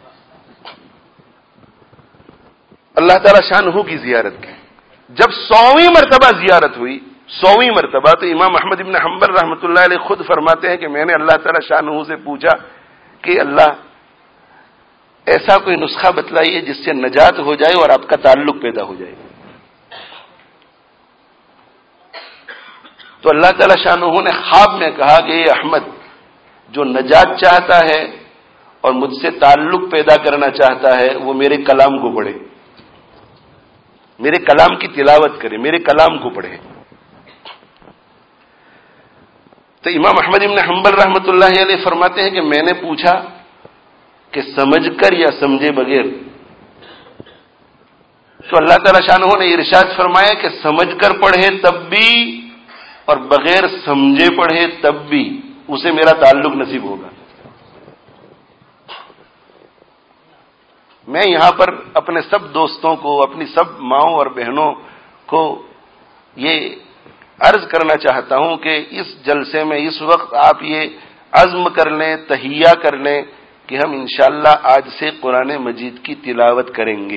اللہ تعالی شانہ کی زیارت کی. جب سوویں مرتبہ زیارت ہوئی، سوویں مرتبہ، تو امام احمد بن حنبل رحمۃ اللہ علیہ خود فرماتے ہیں کہ میں نے اللہ تعالی شانہ سے پوچھا کہ اللہ ایسا کوئی نسخہ بتلائیے جس سے نجات ہو جائے اور آپ کا تعلق پیدا ہو جائے. تو اللہ تعالی شانہ نے خواب میں کہا کہ اے احمد، جو نجات چاہتا ہے اور مجھ سے تعلق پیدا کرنا چاہتا ہے وہ میرے کلام کو پڑھے، میرے کلام کی تلاوت کرے، میرے کلام کو پڑھے. تو امام احمد بن حنبل رحمۃ اللہ علیہ فرماتے ہیں کہ میں نے پوچھا کہ سمجھ کر یا سمجھے بغیر؟ تو اللہ تعالی شانہ نے ارشاد فرمایا کہ سمجھ کر پڑھے تب بھی اور بغیر سمجھے پڑھے تب بھی اسے میرا تعلق نصیب ہوگا. میں یہاں پر اپنے سب دوستوں کو، اپنی سب ماؤں اور بہنوں کو یہ عرض کرنا چاہتا ہوں کہ اس جلسے میں اس وقت آپ یہ عزم کر لیں، تہیہ کر لیں کہ ہم انشاءاللہ آج سے قرآن مجید کی تلاوت کریں گے.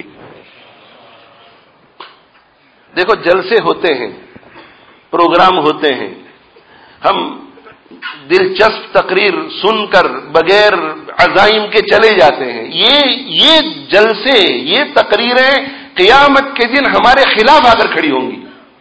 دیکھو جلسے ہوتے ہیں، پروگرام ہوتے ہیں، ہم دلچسپ تقریر سن کر بغیر عزائم کے چلے جاتے ہیں. یہ یہ جلسے، یہ تقریریں قیامت کے دن ہمارے خلاف آ کر کھڑی ہوں گی.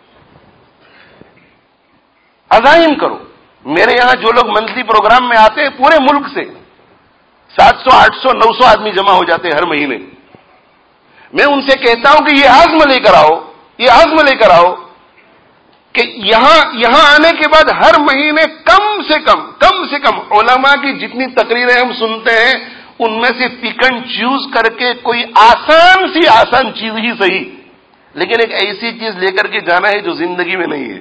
عزائم کرو. میرے یہاں جو لوگ منتھلی پروگرام میں آتے ہیں پورے ملک سے سات سو آٹھ سو نو سو آدمی جمع ہو جاتے ہیں ہر مہینے. میں ان سے کہتا ہوں کہ یہ عزم لے کر آؤ، یہ عزم لے کر آؤ کہ یہاں یہاں آنے کے بعد ہر مہینے کم سے کم کم سے کم علماء کی جتنی تقریریں ہم سنتے ہیں ان میں سے پک اینڈ چوز کر کے کوئی آسان سی آسان چیز ہی صحیح، لیکن ایک ایسی چیز لے کر کے جانا ہے جو زندگی میں نہیں ہے.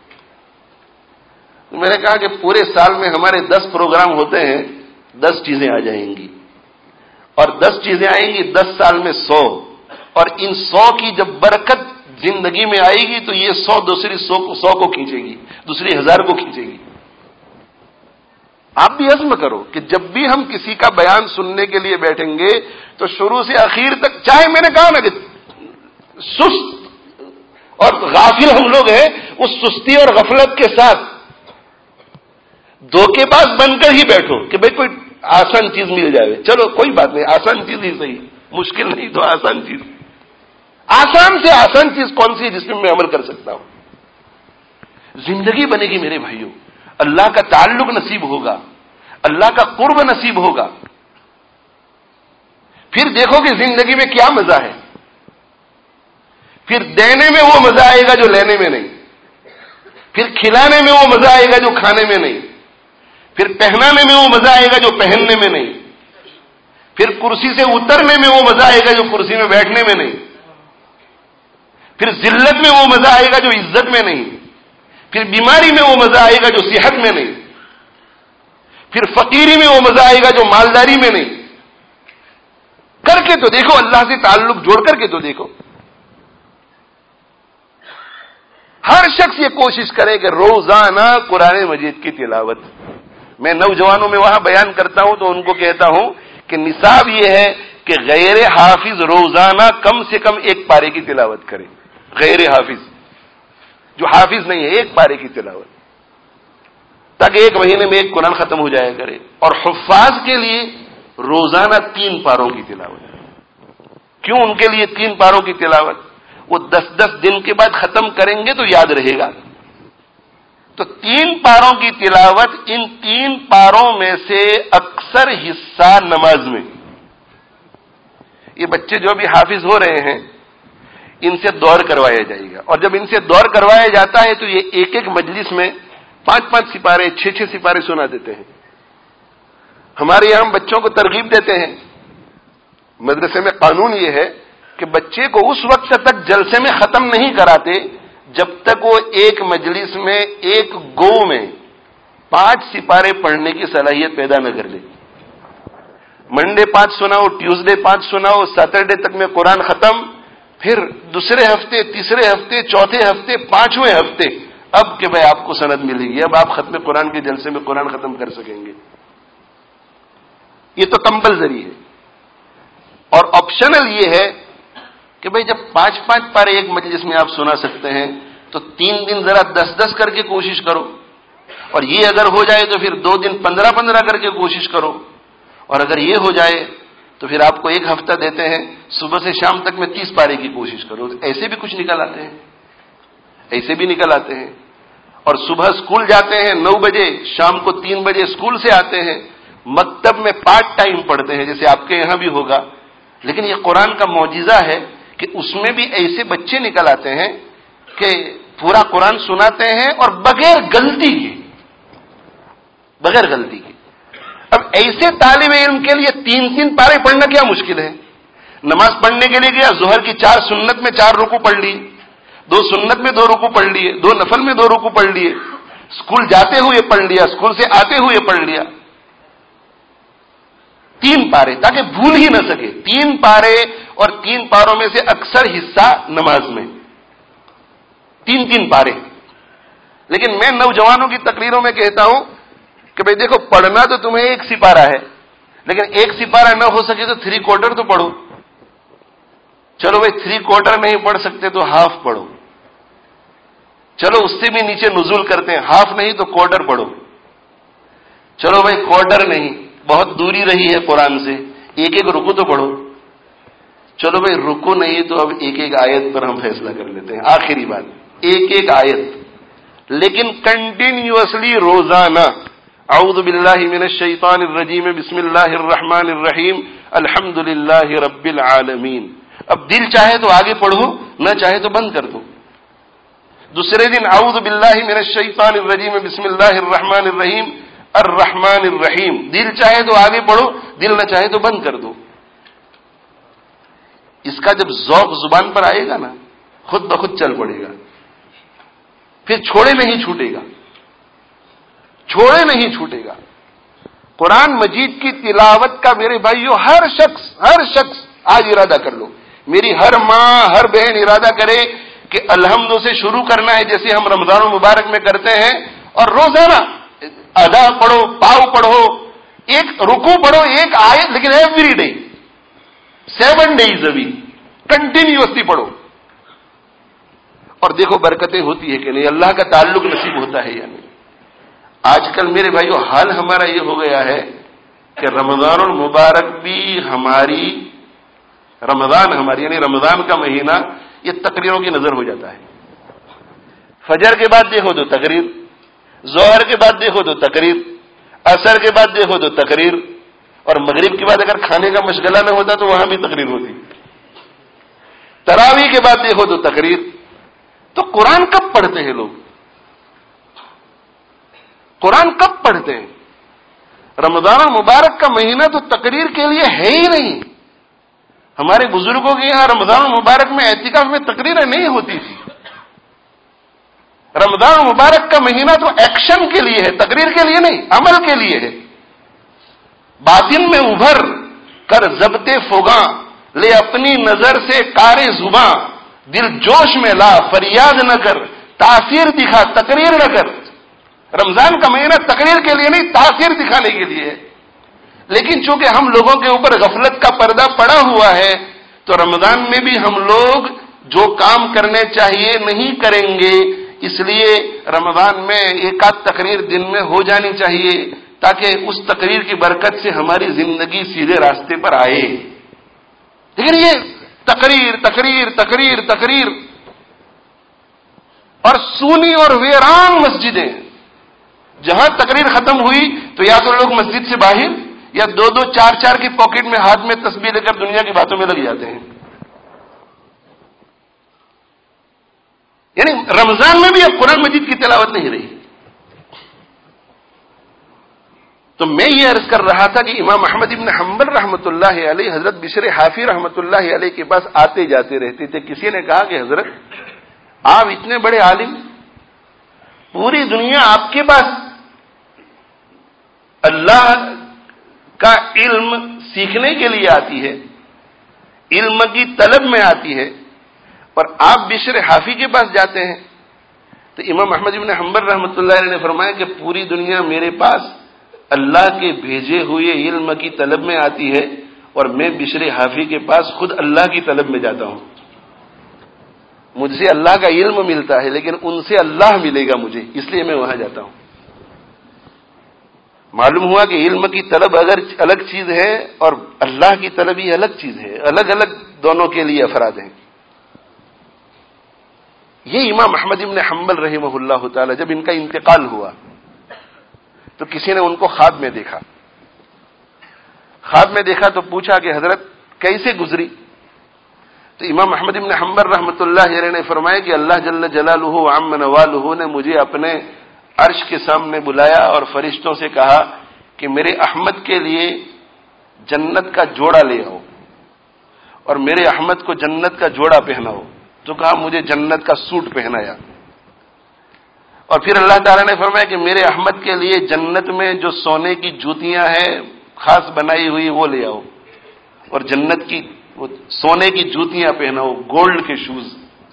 میں نے کہا کہ پورے سال میں ہمارے دس پروگرام ہوتے ہیں، دس چیزیں آ جائیں گی اور دس چیزیں آئیں گی دس سال میں سو، اور ان سو کی جب برکت زندگی میں آئے گی تو یہ سو دوسری سو کو سو کو کھینچے گی، دوسری ہزار کو کھینچے گی. آپ بھی عزم کرو کہ جب بھی ہم کسی کا بیان سننے کے لیے بیٹھیں گے تو شروع سے آخر تک، چاہے میں نے کہا نا کہ سست اور غافل ہم لوگ ہیں، اس سستی اور غفلت کے ساتھ دھوکے باز بن کر ہی بیٹھو کہ بھئی کوئی آسان چیز مل جائے. چلو کوئی بات نہیں، آسان چیز ہی صحیح، مشکل نہیں تو آسان چیز. آسان سے آسان چیز کون سی ہے جس میں میں عمل کر سکتا ہوں؟ زندگی بنے گی میرے بھائیوں، اللہ کا تعلق نصیب ہوگا، اللہ کا قرب نصیب ہوگا. پھر دیکھو کہ زندگی میں کیا مزہ ہے. پھر دینے میں وہ مزہ آئے گا جو لینے میں نہیں، پھر کھلانے میں وہ مزہ آئے گا جو کھانے میں نہیں، پھر پہنانے میں وہ مزہ آئے گا جو پہننے میں نہیں، پھر کرسی سے اترنے میں وہ مزہ آئے گا جو کرسی میں بیٹھنے میں نہیں، پھر ذلت میں وہ مزہ آئے گا جو عزت میں نہیں، پھر بیماری میں وہ مزہ آئے گا جو صحت میں نہیں، پھر فقیری میں وہ مزہ آئے گا جو مالداری میں نہیں. کر کے تو دیکھو، اللہ سے تعلق جوڑ کر کے تو دیکھو. ہر شخص یہ کوشش کرے کہ روزانہ قرآن مجید کی تلاوت. میں نوجوانوں میں وہاں بیان کرتا ہوں تو ان کو کہتا ہوں کہ نصاب یہ ہے کہ غیر حافظ روزانہ کم سے کم ایک پارے کی تلاوت کرے. غیر حافظ، جو حافظ نہیں ہے، ایک پارے کی تلاوت، تاکہ ایک مہینے میں ایک قرآن ختم ہو جایا کرے. اور حفاظ کے لیے روزانہ تین پاروں کی تلاوت. کیوں ان کے لیے تین پاروں کی تلاوت؟ وہ دس دس دن کے بعد ختم کریں گے تو یاد رہے گا. تو تین پاروں کی تلاوت، ان تین پاروں میں سے اکثر حصہ نماز میں. یہ بچے جو بھی حافظ ہو رہے ہیں ان سے دور کروایا جائے گا، اور جب ان سے دور کروایا جاتا ہے تو یہ ایک ایک مجلس میں پانچ پانچ سپارے، چھ چھ سپارے سنا دیتے ہیں. ہمارے یہاں بچوں کو ترغیب دیتے ہیں. مدرسے میں قانون یہ ہے کہ بچے کو اس وقت تک جلسے میں ختم نہیں کراتے جب تک وہ ایک مجلس میں ایک گو میں پانچ سپارے پڑھنے کی صلاحیت پیدا نہ کر لے. منڈے پانچ سناؤ، ٹیوزڈے پانچ سناؤ، سیٹرڈے تک میں قرآن ختم، پھر دوسرے ہفتے، تیسرے ہفتے، چوتھے ہفتے، پانچویں ہفتے اب کہ بھائی آپ کو سند ملے گی، اب آپ ختم قرآن کے جلسے میں قرآن ختم کر سکیں گے. یہ تو کمپلسری ہے. اور آپشنل یہ ہے کہ بھئی جب پانچ پانچ پارے ایک مجلس میں آپ سنا سکتے ہیں تو تین دن ذرا دس دس کر کے کوشش کرو, اور یہ اگر ہو جائے تو پھر دو دن پندرہ پندرہ کر کے کوشش کرو, اور اگر یہ ہو جائے تو پھر آپ کو ایک ہفتہ دیتے ہیں, صبح سے شام تک میں تیس پارے کی کوشش کرو. ایسے بھی کچھ نکل آتے ہیں, ایسے بھی نکل آتے ہیں. اور صبح اسکول جاتے ہیں نو بجے, شام کو تین بجے اسکول سے آتے ہیں, مکتب میں پارٹ ٹائم پڑھتے ہیں جیسے آپ کے یہاں بھی ہوگا. لیکن یہ قرآن کا معجزہ ہے کہ اس میں بھی ایسے بچے نکل آتے ہیں کہ پورا قرآن سناتے ہیں اور بغیر غلطی کے, بغیر غلطی کے. اب ایسے طالب علم کے لیے تین تین پارے پڑھنا کیا مشکل ہے. نماز پڑھنے کے لیے گیا, ظہر کی چار سنت میں چار رکوع پڑھ لیے, دو سنت میں دو رکوع پڑھ لیے, دو نفل میں دو رکوع پڑھ لیے, اسکول جاتے ہوئے پڑھ لیا, اسکول سے آتے ہوئے پڑھ لیا. تین پارے تاکہ بھول ہی نہ سکے. تین پارے, اور تین پاروں میں سے اکثر حصہ نماز میں, تین تین پارے. لیکن میں نوجوانوں کی تقریروں میں کہتا ہوں کہ بھئی دیکھو, پڑھنا تو تمہیں ایک سپارہ ہے, لیکن ایک سپارہ نہ ہو سکے تو تھری کوارٹر تو پڑھو. چلو بھائی تھری کوارٹر نہیں پڑھ سکتے تو ہاف پڑھو, چلو اس سے بھی نیچے نزول کرتے ہیں, ہاف نہیں تو کوارٹر پڑھو. چلو بھائی کوارٹر نہیں, بہت دوری رہی ہے قرآن سے, ایک ایک رکو تو پڑھو. چلو بھائی رکو نہیں تو اب ایک ایک آیت پر ہم فیصلہ کر لیتے ہیں. آخری بات, ایک ایک آیت, لیکن کنٹینیوسلی روزانہ. اعوذ باللہ من الشیطان الرجیم بسم اللہ الرحمن الرحیم الحمد للہ رب العالمین. اب دل چاہے تو آگے پڑھو, نہ چاہے تو بند کر دو. دوسرے دن اعوذ باللہ من الشیطان الرجیم بسم اللہ الرحمن الرحیم الرحمن الرحیم. دل چاہے تو آگے پڑھو, دل نہ چاہے تو بند کر دو. اس کا جب ذوق زبان پر آئے گا نا, خود بخود چل پڑے گا, پھر چھوڑے نہیں چھوٹے گا, چھوڑے نہیں چھوٹے گا. قرآن مجید کی تلاوت کا میرے بھائیو ہر شخص ہر شخص آج ارادہ کر لو. میری ہر ماں ہر بہن ارادہ کرے کہ الحمد سے شروع کرنا ہے جیسے ہم رمضان المبارک میں کرتے ہیں, اور روزانہ ادا پڑھو, پاؤ پڑھو, ایک رکوع پڑھو, ایک آیت, لیکن ایوری ڈے, سیون ڈیز ابھی کنٹینیوسلی پڑھو. اور دیکھو برکتیں ہوتی ہے کہ نہیں, اللہ کا تعلق نصیب ہوتا ہے یا نہیں. آج کل میرے بھائیو حال ہمارا یہ ہو گیا ہے کہ رمضان المبارک بھی ہماری, رمضان ہماری یعنی رمضان کا مہینہ یہ تقریروں کی نظر ہو جاتا ہے. فجر کے بعد دیکھو تو تقریر, ظہر کے بعد دیکھو تو تقریر, عصر کے بعد دیکھو تو تقریر, اور مغرب کے بعد اگر کھانے کا مشغلہ نہ ہوتا تو وہاں بھی تقریر ہوتی. تراویح کے بعد دیکھو تو تقریر. تو قرآن کب پڑھتے ہیں لوگ, قرآن کب پڑھتے ہیں؟ رمضان المبارک کا مہینہ تو تقریر کے لیے ہے ہی نہیں. ہمارے بزرگوں کے یہاں رمضان المبارک میں اعتکاف میں تقریریں نہیں ہوتی تھی. رمضان المبارک کا مہینہ تو ایکشن کے لیے ہے, تقریر کے لیے نہیں, عمل کے لیے ہے. باطن میں ابھر کر ضبط فغاں, لے اپنی نظر سے کارے زباں, دل جوش میں لا فریاد نہ کر, تاثیر دکھا تقریر نہ کر. رمضان کا مہینہ تقریر کے لیے نہیں, تاثیر دکھانے کے لیے ہے. لیکن چونکہ ہم لوگوں کے اوپر غفلت کا پردہ پڑا ہوا ہے تو رمضان میں بھی ہم لوگ جو کام کرنے چاہیے نہیں کریں گے. اس لیے رمضان میں ایک آدھ تقریر دن میں ہو جانی چاہیے تاکہ اس تقریر کی برکت سے ہماری زندگی سیدھے راستے پر آئے. لیکن یہ تقریر تقریر تقریر تقریر اور سونی اور ویران مسجدیں, جہاں تقریر ختم ہوئی تو یا تو لوگ مسجد سے باہر یا دو دو چار چار کی پاکٹ میں ہاتھ میں تسبیح لے کر دنیا کی باتوں میں لگ جاتے ہیں. یعنی رمضان میں بھی اب قرآن مجید کی تلاوت نہیں رہی. تو میں یہ عرض کر رہا تھا کہ امام احمد ابن حنبل رحمۃ اللہ علیہ حضرت بشر حافی رحمۃ اللہ علیہ کے پاس آتے جاتے رہتے تھے. کسی نے کہا کہ حضرت آپ اتنے بڑے عالم, پوری دنیا آپ کے پاس اللہ کا علم سیکھنے کے لیے آتی ہے, علم کی طلب میں آتی ہے, اور آپ بشر حافی کے پاس جاتے ہیں. تو امام احمد بن حنبل رحمۃ اللہ علیہ نے فرمایا کہ پوری دنیا میرے پاس اللہ کے بھیجے ہوئے علم کی طلب میں آتی ہے، اور میں بشر حافی کے پاس خود اللہ کی طلب میں جاتا ہوں. مجھ سے اللہ کا علم ملتا ہے، لیکن ان سے اللہ ملے گا مجھے، اس لیے میں وہاں جاتا ہوں. معلوم ہوا کہ علم کی طلب اگر الگ چیز ہے اور اللہ کی طلب ہی الگ چیز ہے، الگ الگ دونوں کے لیے افراد ہیں. یہ امام احمد بن حنبل رحمہ اللہ تعالی جب ان کا انتقال ہوا تو کسی نے ان کو خواب میں دیکھا. خواب میں دیکھا تو پوچھا کہ حضرت کیسے گزری؟ تو امام احمد بن حنبل رحمۃ اللہ علیہ نے فرمایا کہ اللہ جل جلالہ وعم نوالہ نے مجھے اپنے عرش کے سامنے بلایا اور فرشتوں سے کہا کہ میرے احمد کے لیے جنت کا جوڑا لے آؤ اور میرے احمد کو جنت کا جوڑا پہناؤ. تو کہا مجھے جنت کا سوٹ پہنایا. اور پھر اللہ تعالیٰ نے فرمایا کہ میرے احمد کے لیے جنت میں جو سونے کی جوتیاں ہیں خاص بنائی ہوئی وہ لے آؤ اور جنت کی وہ سونے کی جوتیاں پہناؤ، گولڈ کے شوز.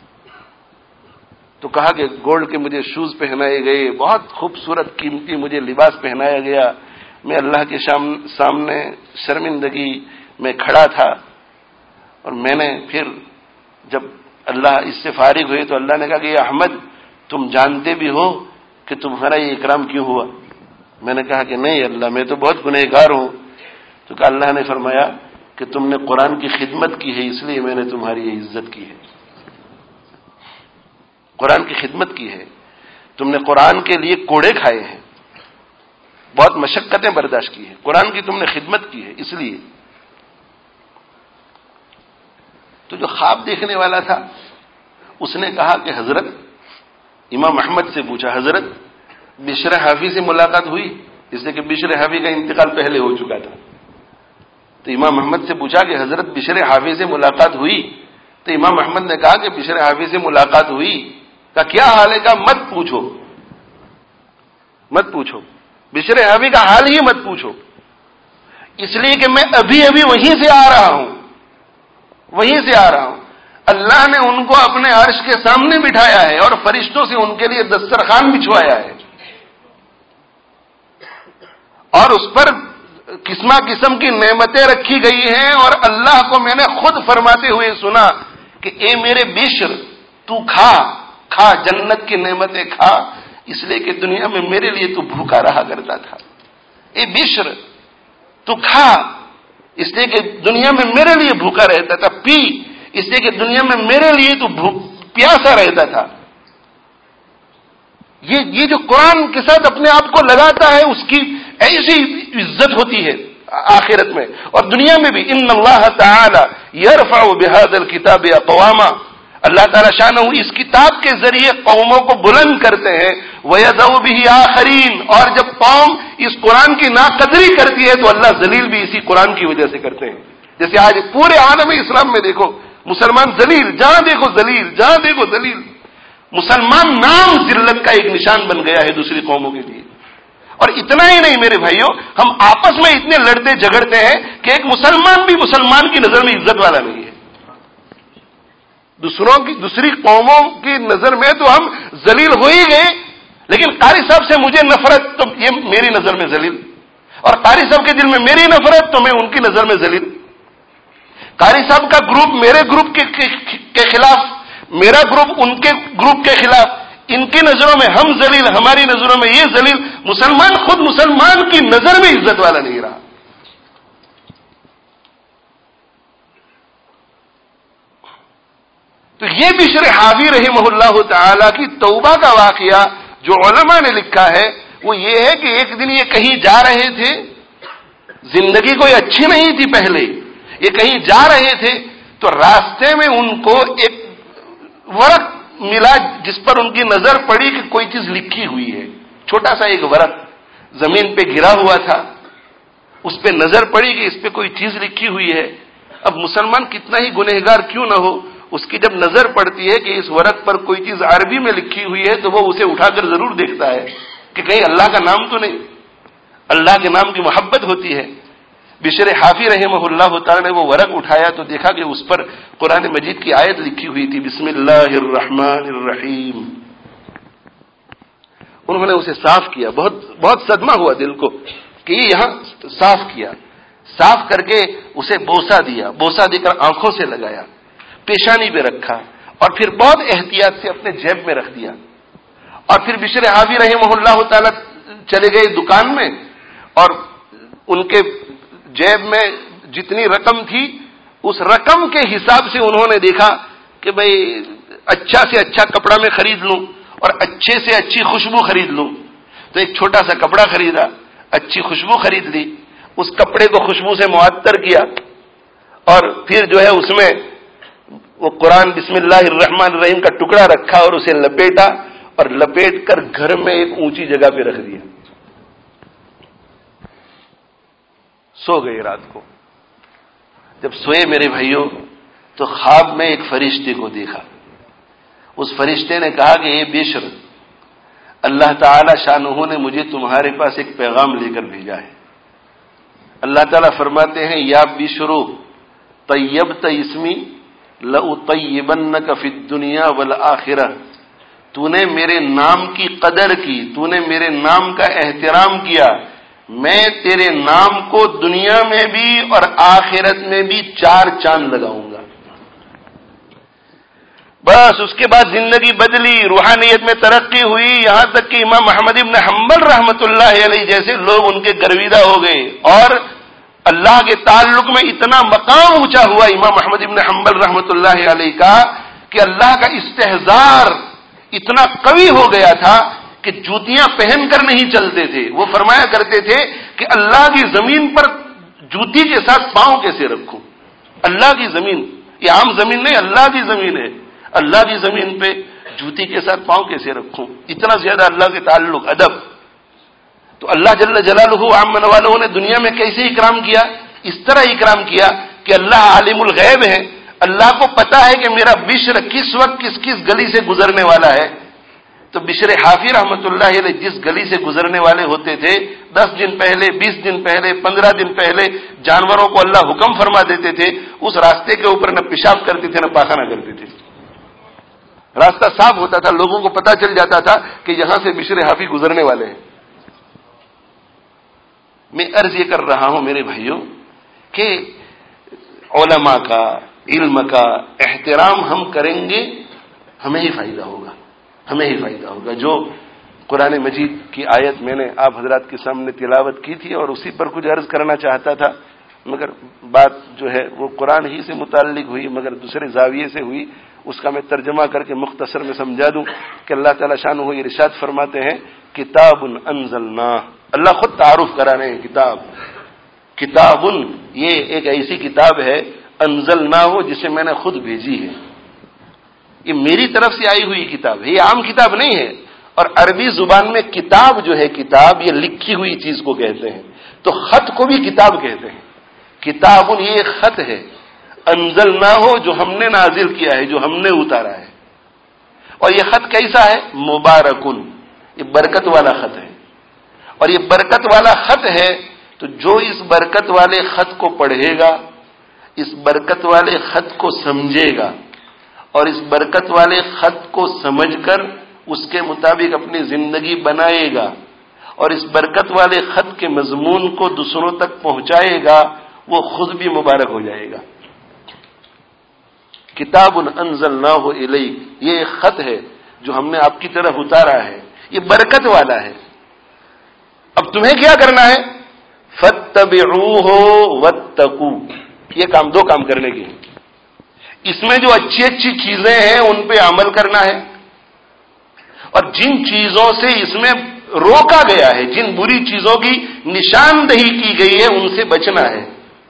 تو کہا کہ گولڈ کے مجھے شوز پہنائے گئے، بہت خوبصورت قیمتی مجھے لباس پہنایا گیا. میں اللہ کے سامنے شرمندگی میں کھڑا تھا، اور میں نے پھر جب اللہ اس سے فارغ ہوئے تو اللہ نے کہا کہ احمد تم جانتے بھی ہو کہ تمہارا یہ اکرام کیوں ہوا؟ میں نے کہا کہ نہیں اللہ، میں تو بہت گنہگار ہوں. تو کہا اللہ نے فرمایا کہ تم نے قرآن کی خدمت کی ہے، اس لیے میں نے تمہاری یہ عزت کی ہے. قرآن کی خدمت کی ہے، تم نے قرآن کے لیے کوڑے کھائے ہیں، بہت مشقتیں برداشت کی ہیں، قرآن کی تم نے خدمت کی ہے اس لیے. تو جو خواب دیکھنے والا تھا اس نے کہا کہ حضرت، امام احمد سے پوچھا حضرت بشر حافی سے ملاقات ہوئی؟ اس لیے کہ بشر حافی کا انتقال پہلے ہو چکا تھا. تو امام احمد سے پوچھا کہ حضرت بشر حافی سے ملاقات ہوئی؟ تو امام احمد نے کہا کہ بشر حافی سے ملاقات ہوئی. کہا کیا حال ہے؟ کہا مت پوچھو مت پوچھو بشر حافی کا حال ہی مت پوچھو، اس لیے کہ میں ابھی ابھی وہیں سے آ رہا ہوں وہیں سے آ رہا ہوں اللہ نے ان کو اپنے عرش کے سامنے بٹھایا ہے اور فرشتوں سے ان کے لیے دسترخوان بچھوایا ہے، اور اس پر قسمہ قسم کی نعمتیں رکھی گئی ہیں. اور اللہ کو میں نے خود فرماتے ہوئے سنا کہ اے میرے بشر تو کھا کھا جنت کی نعمتیں کھا، اس لیے کہ دنیا میں میرے لیے تو بھوکا رہا کرتا تھا. اے بشر تو کھا، اس لیے کہ دنیا میں میرے لیے بھوکا رہتا تھا. پی، اس لیے کہ دنیا میں میرے لیے تو پیاسا رہتا تھا. یہ یہ جو قرآن کے ساتھ اپنے آپ کو لگاتا ہے اس کی ایسی عزت ہوتی ہے آخرت میں اور دنیا میں بھی. ان اللہ تعالی یرفع بهذا الكتاب اقواما، اللہ تعالیٰ شانہ اس کتاب کے ذریعے قوموں کو بلند کرتے ہیں. وَيَذَوْ بِهِ آخَرِينَ، اور جب قوم اس قرآن کی ناقدری کرتی ہے تو اللہ ذلیل بھی اسی قرآن کی وجہ سے کرتے ہیں. جیسے آج پورے عالم اسلام میں دیکھو مسلمان ذلیل، جہاں دیکھو ذلیل، جہاں دیکھو ذلیل. مسلمان نام ذلت کا ایک نشان بن گیا ہے دوسری قوموں کے لیے. اور اتنا ہی نہیں میرے بھائیوں، ہم آپس میں اتنے لڑتے جھگڑتے ہیں کہ ایک مسلمان بھی مسلمان کی نظر میں عزت والا نہیں ہے. دوسروں کی دوسری قوموں کی نظر میں تو ہم ذلیل ہو ہی گئے، لیکن قاری صاحب سے مجھے نفرت تو یہ میری نظر میں ذلیل، اور قاری صاحب کے دل میں میری نفرت تو میں ان کی نظر میں ذلیل. قاری صاحب کا گروپ میرے گروپ کے, کے, کے خلاف، میرا گروپ ان کے گروپ کے خلاف، ان کی نظروں میں ہم ذلیل، ہماری نظروں میں یہ ذلیل. مسلمان خود مسلمان کی نظر میں عزت والا نہیں رہا. تو یہ بشر حافی رحمہ اللہ تعالی کی توبہ کا واقعہ جو علماء نے لکھا ہے وہ یہ ہے کہ ایک دن یہ کہیں جا رہے تھے، زندگی کوئی اچھی نہیں تھی پہلے، یہ کہیں جا رہے تھے تو راستے میں ان کو ایک ورق ملا جس پر ان کی نظر پڑی کہ کوئی چیز لکھی ہوئی ہے. چھوٹا سا ایک ورق زمین پہ گرا ہوا تھا، اس پہ نظر پڑی کہ اس پہ کوئی چیز لکھی ہوئی ہے. اب مسلمان کتنا ہی گنہگار کیوں نہ ہو، اس کی جب نظر پڑتی ہے کہ اس ورق پر کوئی چیز عربی میں لکھی ہوئی ہے تو وہ اسے اٹھا کر ضرور دیکھتا ہے کہ کہیں اللہ کا نام تو نہیں. اللہ کے نام کی محبت ہوتی ہے. بشر حافی رحمہ اللہ تعالی نے وہ ورق اٹھایا تو دیکھا کہ اس پر قرآن مجید کی آیت لکھی ہوئی تھی، بسم اللہ الرحمن الرحیم. انہوں نے اسے صاف کیا، بہت بہت صدمہ ہوا دل کو کہ یہ یہاں صاف کیا، صاف کر کے اسے بوسہ دیا، بوسہ دے کر آنکھوں سے لگایا، پیشانی پہ رکھا، اور پھر بہت احتیاط سے اپنے جیب میں رکھ دیا. اور پھر بشر حافی رحمہ اللہ تعالی چلے گئے دکان میں، اور ان کے جیب میں جتنی رقم تھی اس رقم کے حساب سے انہوں نے دیکھا کہ بھئی اچھا سے اچھا کپڑا میں خرید لوں اور اچھے سے اچھی خوشبو خرید لوں. تو ایک چھوٹا سا کپڑا خریدا، اچھی خوشبو خرید لی، اس کپڑے کو خوشبو سے معطر کیا، اور پھر جو ہے اس میں وہ قرآن بسم اللہ الرحمن الرحیم کا ٹکڑا رکھا اور اسے لپیٹا، اور لپیٹ کر گھر میں ایک اونچی جگہ پہ رکھ دیا. سو گئے رات کو. جب سوئے میرے بھائیوں تو خواب میں ایک فرشتے کو دیکھا. اس فرشتے نے کہا کہ اے بشر، اللہ تعالی شانہ نے مجھے تمہارے پاس ایک پیغام لے کر بھیجا ہے. اللہ تعالیٰ فرماتے ہیں یا بشرو طیبت اسمی لأطیبنک فی الدنیا والآخرہ، تو نے میرے نام کی قدر کی، تو نے میرے نام کا احترام کیا، میں تیرے نام کو دنیا میں بھی اور آخرت میں بھی چار چاند لگاؤں گا. بس اس کے بعد زندگی بدلی، روحانیت میں ترقی ہوئی، یہاں تک کہ امام احمد ابن حنبل رحمۃ اللہ علیہ جیسے لوگ ان کے گرویدہ ہو گئے، اور اللہ کے تعلق میں اتنا مقام اونچا ہوا امام احمد ابن حنبل رحمۃ اللہ علیہ کا کہ اللہ کا استحضار اتنا قوی ہو گیا تھا کہ جوتیاں پہن کر نہیں چلتے تھے. وہ فرمایا کرتے تھے کہ اللہ کی زمین پر جوتی کے ساتھ پاؤں کیسے رکھوں؟ اللہ کی زمین، یہ عام زمین نہیں، اللہ کی زمین ہے، اللہ کی زمین پہ جوتی کے ساتھ پاؤں کیسے رکھوں؟ اتنا زیادہ اللہ کے تعلق، ادب. تو اللہ جل جلالہ عامن والوں نے دنیا میں کیسے اکرام کیا؟ اس طرح اکرام کیا کہ اللہ عالم الغیب ہے، اللہ کو پتا ہے کہ میرا بشر کس وقت کس کس گلی سے گزرنے والا ہے. تو بشر حافی رحمت اللہ علیہ جس گلی سے گزرنے والے ہوتے تھے، دس دن پہلے، بیس دن پہلے، پندرہ دن پہلے جانوروں کو اللہ حکم فرما دیتے تھے، اس راستے کے اوپر نہ پیشاب کرتے تھے نہ پاخانہ کرتے تھے. راستہ صاف ہوتا تھا، لوگوں کو پتا چل جاتا تھا کہ یہاں سے بشر حافی گزرنے والے ہیں. میں عرض یہ کر رہا ہوں میرے بھائیوں کہ علماء کا، علم کا احترام ہم کریں گے، ہمیں ہی فائدہ ہوگا، ہمیں ہی فائدہ ہوگا. جو قرآن مجید کی آیت میں نے آپ حضرات کے سامنے تلاوت کی تھی اور اسی پر کچھ عرض کرنا چاہتا تھا، مگر بات جو ہے وہ قرآن ہی سے متعلق ہوئی، مگر دوسرے زاویے سے ہوئی. اس کا میں ترجمہ کر کے مختصر میں سمجھا دوں کہ اللہ تعالیٰ شانہ وہ ارشاد فرماتے ہیں کتاب انزلناہ، اللہ خود تعارف کرا رہے ہیں کتاب. کتاب یہ ایک ایسی کتاب ہے انزلناہ جسے میں نے خود بھیجی ہے. یہ میری طرف سے آئی ہوئی کتاب ہے، یہ عام کتاب نہیں ہے. اور عربی زبان میں کتاب جو ہے، کتاب یہ لکھی ہوئی چیز کو کہتے ہیں، تو خط کو بھی کتاب کہتے ہیں. کتاب یہ ایک خط ہے، انزلناہ جو ہم نے نازل کیا ہے، جو ہم نے اتارا ہے. اور یہ خط کیسا ہے؟ مبارکن، یہ برکت والا خط ہے. اور یہ برکت والا خط ہے تو جو اس برکت والے خط کو پڑھے گا، اس برکت والے خط کو سمجھے گا اور اس برکت والے خط کو سمجھ کر اس کے مطابق اپنی زندگی بنائے گا اور اس برکت والے خط کے مضمون کو دوسروں تک پہنچائے گا، وہ خود بھی مبارک ہو جائے گا. کتاب انزلناہ الیک، یہ ایک خط ہے جو ہم نے آپ کی طرف اتارا ہے، یہ برکت والا ہے. اب تمہیں کیا کرنا ہے؟ فاتبعوہ واتقوا، یہ کام دو کام کرنے کے ہیں. اس میں جو اچھی اچھی چیزیں ہیں ان پہ عمل کرنا ہے، اور جن چیزوں سے اس میں روکا گیا ہے، جن بری چیزوں کی نشاندہی کی گئی ہے، ان سے بچنا ہے.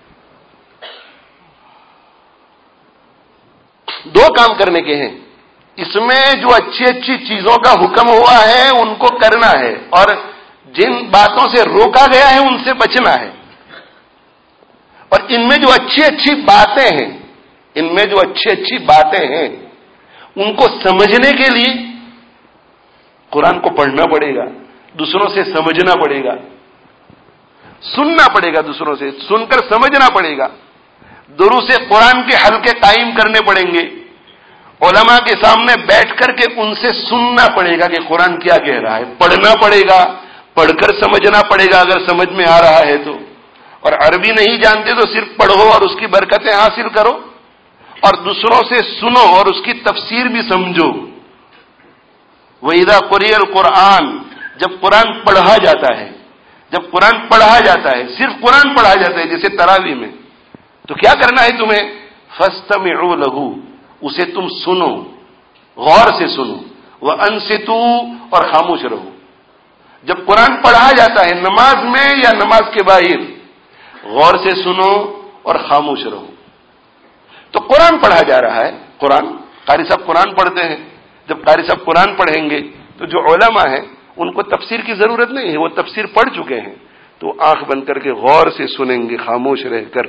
دو کام کرنے کے ہیں. اس میں جو اچھی اچھی چیزوں کا حکم ہوا ہے ان کو کرنا ہے، اور جن باتوں سے روکا گیا ہے ان سے بچنا ہے. اور ان میں جو اچھی اچھی باتیں ہیں ان میں جو اچھی اچھی باتیں ہیں ان کو سمجھنے کے لیے قرآن کو پڑھنا پڑے گا، دوسروں سے سمجھنا پڑے گا، سننا پڑے گا، دوسروں سے سن کر سمجھنا پڑے گا. دروس قرآن کے حلقے قائم کرنے پڑیں گے، علماء کے سامنے بیٹھ کر کے ان سے سننا پڑے گا کہ قرآن کیا کہہ رہا ہے، پڑھنا پڑے گا، پڑھ کر سمجھنا پڑے گا اگر سمجھ میں آ رہا ہے تو، اور عربی نہیں جانتے تو صرف پڑھو اور اس کی برکتیں حاصل کرو، اور دوسروں سے سنو اور اس کی تفسیر بھی سمجھو۔ وَإِذَا قُرِئَ الْقُرْآنُ، جب قرآن پڑھا جاتا ہے، جب قرآن پڑھا جاتا ہے، صرف قرآن پڑھا جاتا ہے جیسے تراویح میں، تو کیا کرنا ہے تمہیں؟ فَاسْتَمِعُوا لَهُ، اسے تم سنو، غور سے سنو، وَأَنصِتُوا، اور خاموش رہو۔ جب قرآن پڑھا جاتا ہے نماز میں یا نماز کے باہر، غور سے سنو اور خاموش رہو۔ تو قرآن پڑھا جا رہا ہے، قرآن، قاری صاحب قرآن پڑھتے ہیں، جب قاری صاحب قرآن پڑھیں گے تو جو علماء ہیں ان کو تفسیر کی ضرورت نہیں ہے، وہ تفسیر پڑھ چکے ہیں، تو آنکھ بند کر کے غور سے سنیں گے خاموش رہ کر۔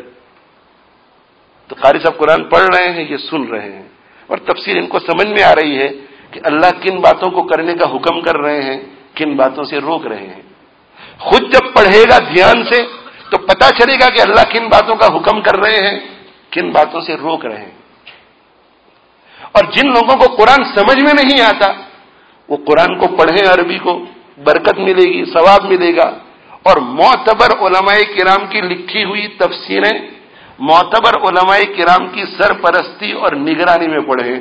تو قاری صاحب قرآن پڑھ رہے ہیں، یہ سن رہے ہیں، اور تفسیر ان کو سمجھ میں آ رہی ہے کہ اللہ کن باتوں کو کرنے کا حکم کر رہے ہیں، کن باتوں سے روک رہے ہیں۔ خود جب پڑھے گا دھیان سے تو پتا چلے گا کہ اللہ کن باتوں کا حکم کر رہے ہیں، کن باتوں سے روک رہے ہیں۔ اور جن لوگوں کو قرآن سمجھ میں نہیں آتا وہ قرآن کو پڑھیں، عربی کو، برکت ملے گی، ثواب ملے گا۔ اور معتبر علماء کرام کی لکھی ہوئی تفسیریں معتبر علماء کرام کی سرپرستی اور نگرانی میں پڑھیں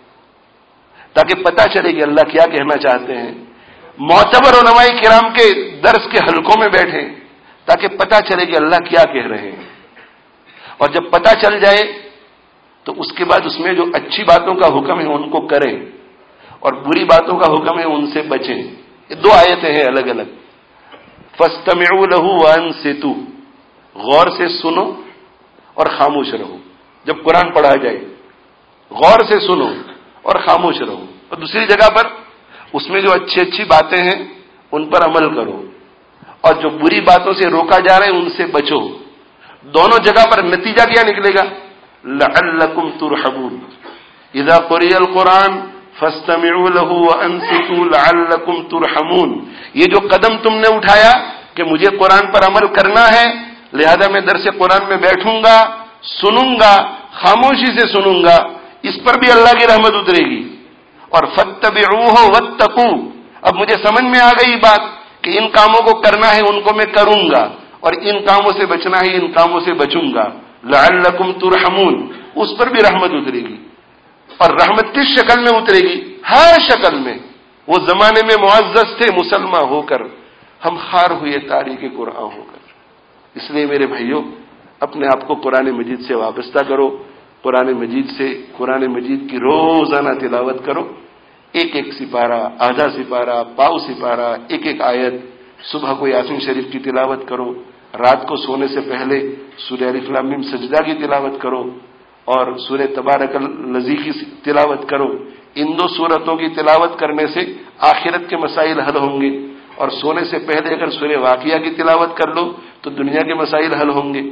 تاکہ پتہ چلے کہ اللہ کیا کہنا چاہتے ہیں۔ معتبر علماء کرام کے درس کے حلقوں میں بیٹھیں تاکہ پتہ چلے کہ اللہ کیا کہہ رہے ہیں، اور جب پتہ چل جائے تو اس کے بعد اس میں جو اچھی باتوں کا حکم ہے ان کو کریں، اور بری باتوں کا حکم ہے ان سے بچیں۔ یہ دو آیتیں ہیں الگ الگ۔ فَاسْتَمِعُوا لَهُ وَأَنصِتُوا، غور سے سنو اور خاموش رہو۔ جب قرآن پڑھا جائے غور سے سنو اور خاموش رہو، اور دوسری جگہ پر اس میں جو اچھی اچھی باتیں ہیں ان پر عمل کرو، اور جو بری باتوں سے روکا جا رہا ہے ان سے بچو۔ دونوں جگہ پر نتیجہ کیا نکلے گا؟ لعلکم ترحمون۔ اذا قرئ القرآن فاستمعوا له وانصتوا لعلکم ترحمون۔ یہ جو قدم تم نے اٹھایا کہ مجھے قرآن پر عمل کرنا ہے، لہذا میں درس قرآن میں بیٹھوں گا، سنوں گا، خاموشی سے سنوں گا، اس پر بھی اللہ کی رحمت اترے گی۔ اور فاتبعوہ واتقوا، اب مجھے سمجھ میں آ گئی بات کہ ان کاموں کو کرنا ہے ان کو میں کروں گا، اور ان کاموں سے بچنا ہے ان کاموں سے بچوں گا۔ لعلکم ترحمون، اس پر بھی رحمت اترے گی۔ اور رحمت کس شکل میں اترے گی؟ ہر شکل میں۔ وہ زمانے میں معزز تھے مسلمان ہو کر، ہم خار ہوئے تاریخ قرآن ہو کر۔ اس لیے میرے بھائیوں، اپنے آپ کو قرآن مجید سے وابستہ کرو، قرآن مجید سے قرآن مجید کی روزانہ تلاوت کرو، ایک ایک سپارہ، آدھا سپارہ، پاؤ سپارہ، ایک ایک آیت۔ صبح کو یاسین شریف کی تلاوت کرو، رات کو سونے سے پہلے سورہ الف لام میم سجدہ کی تلاوت کرو، اور سورہ تبارک الذی کی تلاوت کرو۔ ان دو سورتوں کی تلاوت کرنے سے آخرت کے مسائل حل ہوں گے، اور سونے سے پہلے اگر سورہ واقعہ کی تلاوت کر لو تو دنیا کے مسائل حل ہوں گے۔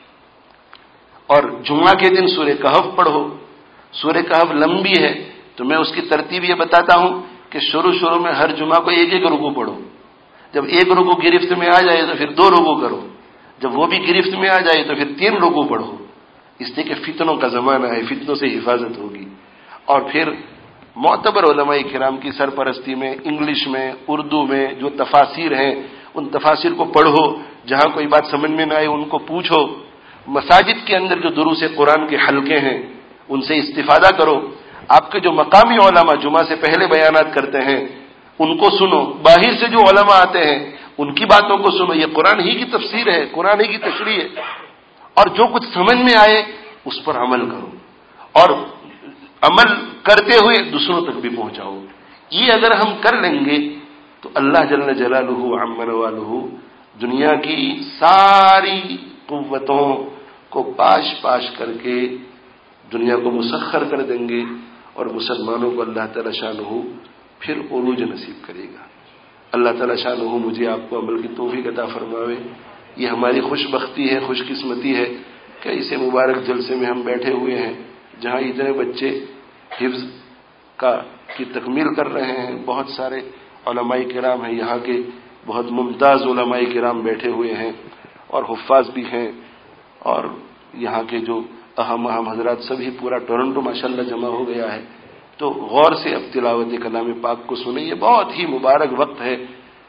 اور جمعہ کے دن سورہ کہف پڑھو۔ سورہ کہف لمبی ہے تو میں اس کی ترتیب یہ بتاتا ہوں کہ شروع شروع میں ہر جمعہ کو ایک ایک رکوع پڑھو، جب ایک رکوع گرفت میں آ جائے تو پھر دو رکوع کرو، جب وہ بھی گرفت میں آ جائے تو پھر تین رکوع پڑھو، اس لیے کہ فتنوں کا زمانہ ہے، فتنوں سے حفاظت ہوگی۔ اور پھر معتبر علماء کرام کی سرپرستی میں انگلش میں، اردو میں جو تفاسیر ہیں ان تفاسیر کو پڑھو، جہاں کوئی بات سمجھ میں نہ آئے ان کو پوچھو۔ مساجد کے اندر جو دروس قرآن کے حلقے ہیں ان سے استفادہ کرو۔ آپ کے جو مقامی علماء جمعہ سے پہلے بیانات کرتے ہیں ان کو سنو، باہر سے جو علماء آتے ہیں ان کی باتوں کو سنو۔ یہ قرآن ہی کی تفسیر ہے، قرآن ہی کی تشریح ہے، اور جو کچھ سمجھ میں آئے اس پر عمل کرو، اور عمل کرتے ہوئے دوسروں تک بھی پہنچاؤ۔ یہ اگر ہم کر لیں گے تو اللہ جل جلالہ عم نوالہ دنیا کی ساری قوتوں کو پاش پاش کر کے دنیا کو مسخر کر دیں گے، اور مسلمانوں کو اللہ تعالی شانہ پھر عروج نصیب کرے گا۔ اللہ تعالی شانہ مجھے آپ کو عمل کی توفیق عطا فرماوے۔ یہ ہماری خوش بختی ہے، خوش قسمتی ہے کہ اسے مبارک جلسے میں ہم بیٹھے ہوئے ہیں جہاں اتنے بچے حفظ کا کی تکمیل کر رہے ہیں۔ بہت سارے علماء کرام ہیں، یہاں کے بہت ممتاز علماء کرام بیٹھے ہوئے ہیں، اور حفاظ بھی ہیں، اور یہاں کے جو اہم اہم حضرات سبھی پورا ٹورنٹو ماشاءاللہ جمع ہو گیا ہے۔ تو غور سے اب تلاوت کلام پاک کو سنیں، یہ بہت ہی مبارک وقت ہے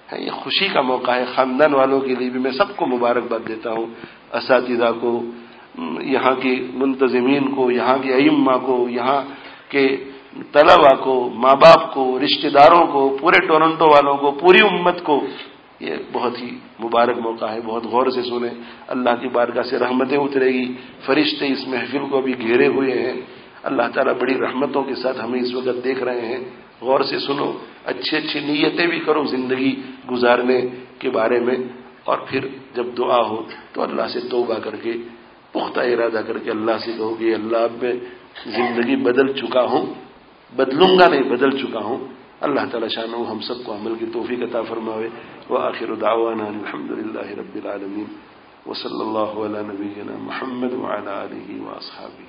یہ خوشی کا موقع ہے خاندان والوں کے لیے بھی. میں سب کو مبارکباد دیتا ہوں، اساتذہ کو، یہاں کے منتظمین کو، یہاں کے ائمہ کو، یہاں کے طلباء کو، ماں باپ کو، رشتہ داروں کو، پورے ٹورنٹو والوں کو، پوری امت کو. یہ بہت ہی مبارک موقع ہے، بہت غور سے سنیں. اللہ کی بارگاہ سے رحمتیں اترے گی. فرشتے اس محفل کو ابھی گھیرے ہوئے ہیں. اللہ تعالیٰ بڑی رحمتوں کے ساتھ ہمیں اس وقت دیکھ رہے ہیں. غور سے سنو، اچھی اچھی نیتیں بھی کرو زندگی گزارنے کے بارے میں، اور پھر جب دعا ہو تو اللہ سے توبہ کر کے پختہ ارادہ کر کے اللہ سے کہو کہ اللہ اب میں زندگی بدل چکا ہوں، بدلوں گا نہیں، بدل چکا ہوں. اللہ تعالیٰ شانہ ہم سب کو عمل کی توفیق عطا فرمائے. وآخر دعوانا الحمد للہ رب العالمین وصلی اللہ علی نبینا محمد وعلی آلہ واصحابہ.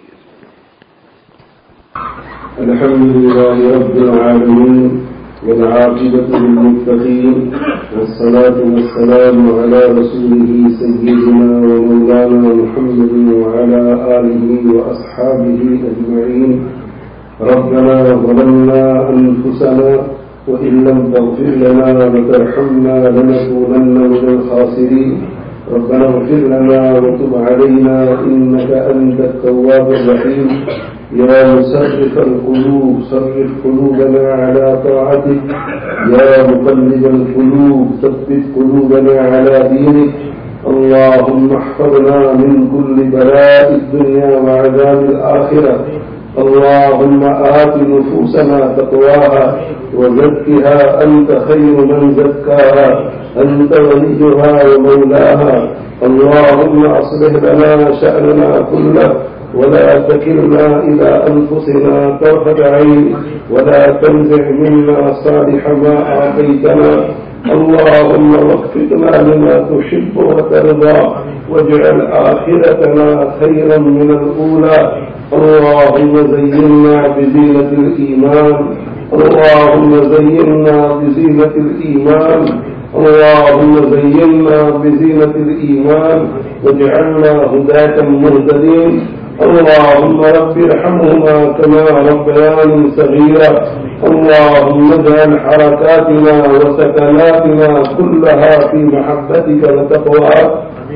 الحمد لله رب العالمين والعاقبة للمتقين والصلاة والسلام على رسوله سيدنا ومولانا محمد وعلى آله وأصحابه أجمعين. ربنا ظلمنا أنفسنا وإن لم تغفر لنا وترحمنا لنكونن من الخاسرين. ربنا اغفر لنا وتب علينا إنك أنت التواب الرحيم. يا مصرف القلوب صرف قلوبنا على طاعتك. يا مقلب القلوب ثبت قلوبنا على دينك. اللهم احفظنا من كل بلاء الدنيا وعذاب الآخرة. اللهم آت نفوسنا تقواها وزكها أنت خير من زكاها أنت وليها ومولاها. اللهم أصلح لنا شأننا كله ولا تكلنا إلى أنفسنا طرفة عين ولا تنزع منا صالح ما أعطيتنا. اللهم وفقنا لما تحب وترضى واجعل آخرتنا خيرا من الأولى. اللهم زينا بزينة الإيمان. اللهم زينا بزينة الإيمان. اللهم زينا بزينة الإيمان واجعلنا هداة مهتدين. اللهم رب ارحمهما كما ربياني صغيرا. اللهم اجعل حركاتنا وسكناتنا كلها في محبتك وتقواك.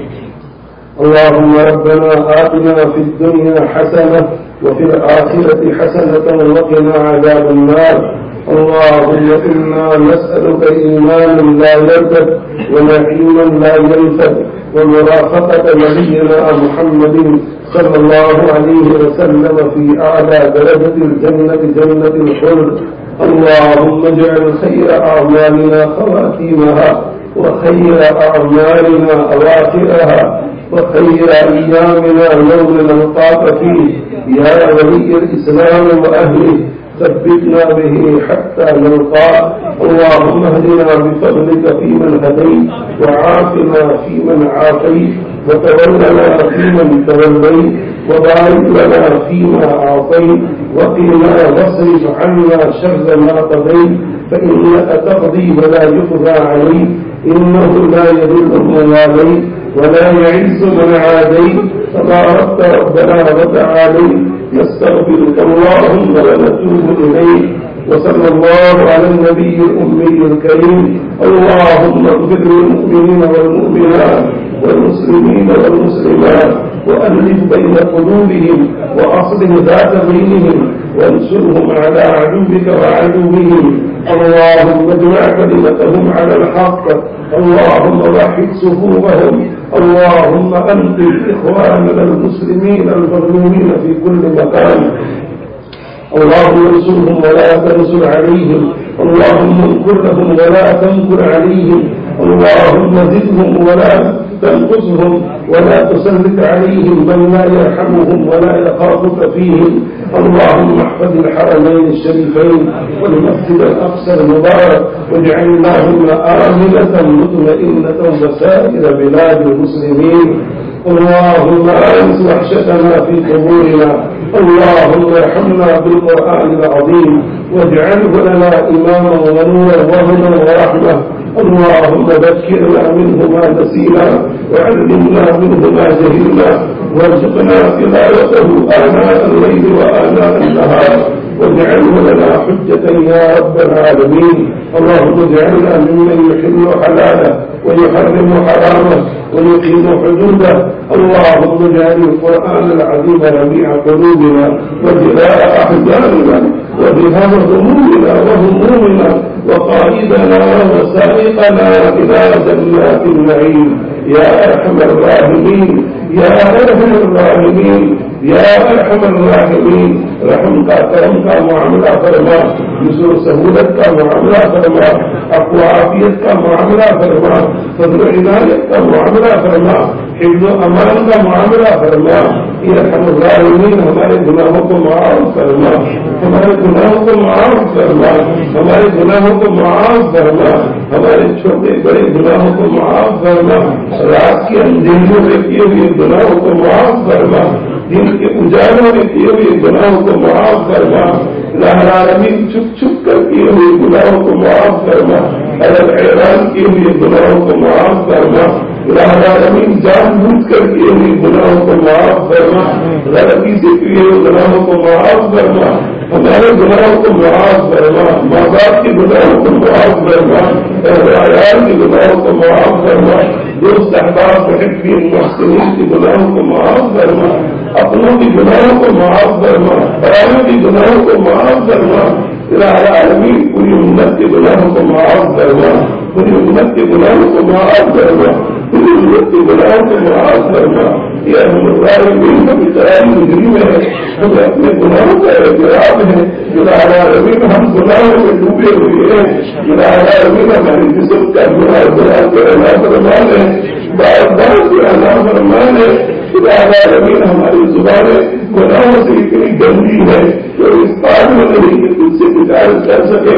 اللهم ربنا آتنا في الدنيا حسنة وفي الآخرة حسنة وقنا عذاب النار. اللهم إنا نسألك إيمانا لا يرتد ونعيما لا ينفد ومرافقة نبينا محمد صلى الله عليه وسلم في أعلى درجة الجنة جنة الخلد. اللهم اجعل خير أعمالنا خواتيمها وخير أعمالنا أواخرها وخير أيامنا يوم نلقاك فيه يا ولي الإسلام وأهله. ثبتنا به حتى نلقاك. اللهم اهدنا بفضلك فيمن هديت وعافنا فيمن عافيت وتولنا فيمن توليت وبارك لنا فيما أعطيت وقنا واصرف عنا شر ما قضيت فإنك تقضي ولا يقضى عليك إنه لا يذل من واليت ولا يعز من عاديت تباركت ربنا وتعاليت. نستغفرك اللهم ونتوب إليك. وصلى الله على النبي الأمي الكريم. اللهم اغفر للمؤمنين والمؤمنات والمسلمين والمسلمات وألف بين قلوبهم وأصلح ذات بينهم وانصرهم على عدوك وعدوهم. اللهم اجمع كلمتهم على الحق. اللهم وحد صفوفهم. اللهم أنقذ إخواننا المسلمين المظلومين في كل مكان. اللهم انصرهم ولا تنصر عليهم. اللهم انكر لهم ولا تنكر عليهم. اللهم زدهم ولا تنقصهم ولا تسلط عليهم من لا يرحمهم ولا يخافك فيهم. اللهم احفظ الحرمين الشريفين والمسجد الأقصى المبارك واجعل اللهم آمنة مطمئنة وسائر بلاد المسلمين. اللهم أنس وحشتنا في قبورنا. اللهم ارحمنا بالقرآن العظيم واجعله لنا إماما ونورا وهدى ورحمة. اللهم ذكرنا منه ما نسينا وعلمنا منه ما جهلنا وارزقنا تلاوته آناء الليل وآناء النهار واجعله لنا حجة يا رب العالمين. اللهم اجعلنا ممن يحل حلاله ويحرم حرامه ويقيم حدوده. اللهم اجعل القرآن العظيم ربيع قلوبنا وجلاء أحزاننا وذهاب همومنا وهمومنا وقائدنا وسائقنا إلى جنات النعيم يا أرحم الراحمين يا أرحم الراحمين یا ارحم الراحمین. رحم کا کرم کا معاملہ فرما، یسر سہولت کا معاملہ فرما، عفو عافیت کا معاملہ فرما، فضل و عنایت کا معاملہ فرما، حفظ و امان کا معاملہ فرما. یا ارحم الراحمین ہمارے گناہوں کو معاف فرما، ہمارے گناہوں کو معاف فرما، ہمارے گناہوں کو معاف فرما، ہمارے چھوٹے بڑے گناہوں کو معاف فرما، رات کی اندھیریوں میں کیے ہوئے گناہوں کو معاف فرما، دن کے اجالوں میں کیے ہوئے گناہوں کو معاف فرما. الہ العالمین چھپ چھپ کر کیے ہوئے گناہوں کو معاف فرما، الگ اعلان کیے ہوئے گناہوں کو معاف فرما. الہ العالمین جان بوجھ کر کیے ہوئے گناہوں کو معاف فرما، غلطی سے کیے ہوئے گناہوں کو معاف فرما، ہمارے گناہوں کو معاف فرما، ماں باپ کے گناہوں کو معاف فرما، عیال کے گناہوں کو معاف فرما، دوست احباب محبین محسنین کے گناہوں کو معاف فرما، اپنوں کی گناہوں کو معاف فرما، پرانوں کی گناہوں کو معاف فرما. الہ العالمین پوری امت کے گناہوں کو معاف فرما، پوری امت کے گناہوں کو معاف فرما، پوری امت کے گناہوں کو معاف فرما. یا ہم الراحمین ہم اترائی مجرم ہے، ہمیں اپنے گناہوں کا اعتراف ہے. الہ العالمین ہم گناہوں میں ڈوبے ہوئے ہیں. الہ العالمین ہماری جسم کا گناہ گناہ کے اللہ فرمان ہے، بار بار کے اللہ فرمان ہے. الہ العالمین ہماری زبانیں گناہوں سے اتنی گندی ہے کہ اس بات میں نہیں کہ تجھ سے تجارت کر سکے.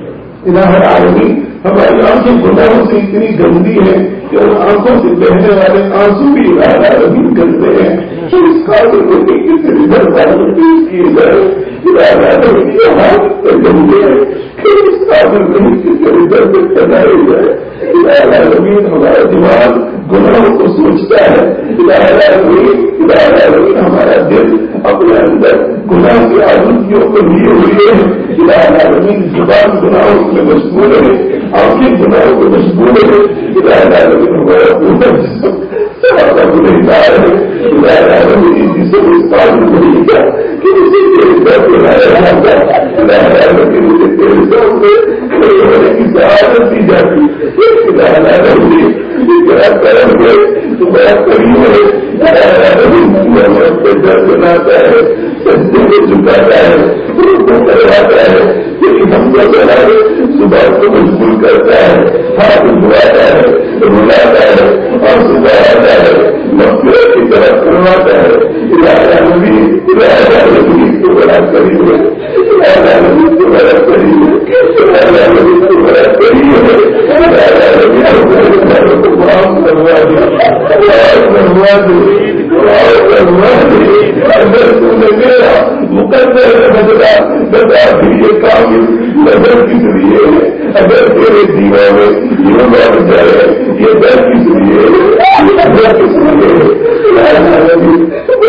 الہ العالمین ہماری آنکھیں گناہوں سے اتنی گندی ہے کہ ان آنکھوں سے بہنے والے آنسو بھی الہ العالمین کرتے ہیں. تو اس قابل کو کسی ادھر بات پیش کیے جائے. الہ العالمین کی حالت تو گندی ہے کہ اس قابل نہیں کسی ادھر سے چلائے جائے. الہ العالمین ہمارا دماغ گناہوں کو سوچتا ہے. الہ العالمین الہ العالمین ہمارا دل اپنے اندر گناہ کی آلودگیوں کو لیے ہوئے ہیں. الہ العالمین زبان گناہوں میں مشغول ہے، آنکھیں گناہوں کو مشغول ہے. الہ العالمین ہمارا پورا جسم سارا گنہگار ہے. الہ العالمین جسم اس قابل نہیں تھا کہ اسے تیرے در پہ لایا جاتا. الہ العالمین اسے تیرے در پہ کھڑے ہونے کی سعادت دی جاتی. الہ العالمین تیرا کرم ہے، تمہارا کریم ہے. الہ العالمین تمہیں اپنے در پہ لاتا ہے، سجدے میں جھکاتا ہے، رکوع کرواتا ہے، تیری حمد و ثنا زبان کو مشغول کرتا ہے، ہاتھ اٹھواتا ہے، رلاتا ہے اور سکھاتا ہے، مغفرت کی طرف کرواتا ہے. الہ العالمین الہ العالمین تو بڑا کریم ہے. الہ العالمین تو بڑا کریم ہے. الہ العالمین تو بڑا کریم ہے. الہ العالمین ہمارے گناہوں کو معاف کروا دے، معاف کروا دے، معاف کروا دے. اگر تم نے میرا مقدر بدلا بتا بھی یہ کامل نظر کس لیے ہے؟ اگر تیرے دیوان میں یہ بڑھ جائے یہ در کس لیے ہے؟ یہ در کس لیے ہے؟ الہ العالمین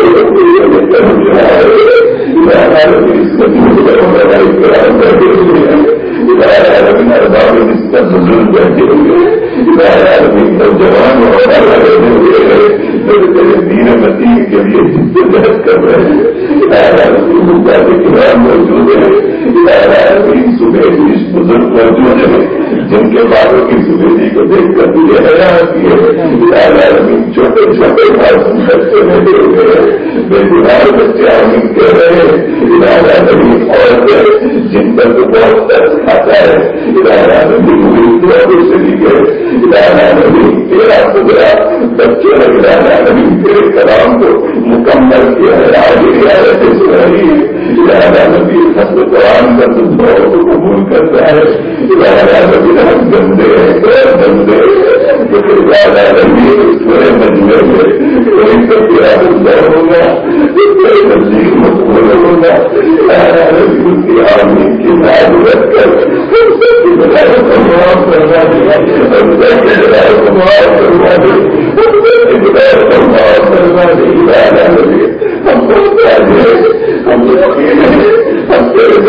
الہ العالمین اس کا دور ہمارا اقرار بیٹھے ہوئے ہیں. الہ العالمین ارباب اس کا بزرگ بیٹھے ہوئے ہیں. الہ العالمین نوجوان ہونا لگے ہوئے ہیں جو تیرے دین متین کے لیے جدوجہد کر رہے ہیں. الہ العالمین مدعا کے کرام موجود ہیں. الہ العالمین صبح اس بزرگ موجود ہیں جن کے بالوں کی سبیدی کو دیکھ کر تجھے حیا آتی ہے. الہ العالمین چھوٹے چھوٹے معصوم بچے بیٹھے ہوئے ہیں، بے گناہ بچے آمین کہہ رہے ہیں. الہ العالمین عورتیں جن پر تو بہت ترس کھاتا ہے. الہ العالمین ہوئی دعا کو شریک ہے. الہ العالمین تیرا قدرہ بچوں نے الہ العالمین تیرے کلام کو مکمل کیا ہے، آگے رعایتیں سن رہی ہے. الہ العالمین ختم قرآن کا تو دعاؤں کو قبول کرتا ہے. الہ العالمین ہم گندے ہیں، غیر گندے ہیں. الہ العالمین اس پورے مجمع میں کوئی تو تیرا بندہ ہوگا، کوئی نصیب مقبول ہوگا. الہ العالمین اس کی آمین کی معذرت کر ہم سب کی بلائیوں کو معاف کروا دے، ہم سب کی بلائیوں کو معاف کروا دے، ہم سب کی بلائیوں کو معاف کروا دے. الہ العالمین ہم کو چاہیے، ہم کو ہم تیرے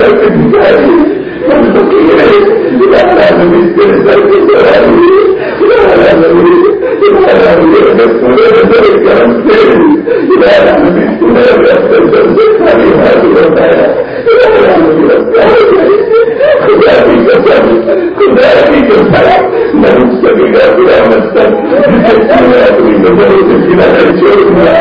خالی حاضر ہوتا ہے خدا کی قسم خدا کی قسم نرم سبھی کا پورا مستق اپنی نظروں سے کنارے چھوڑ دیا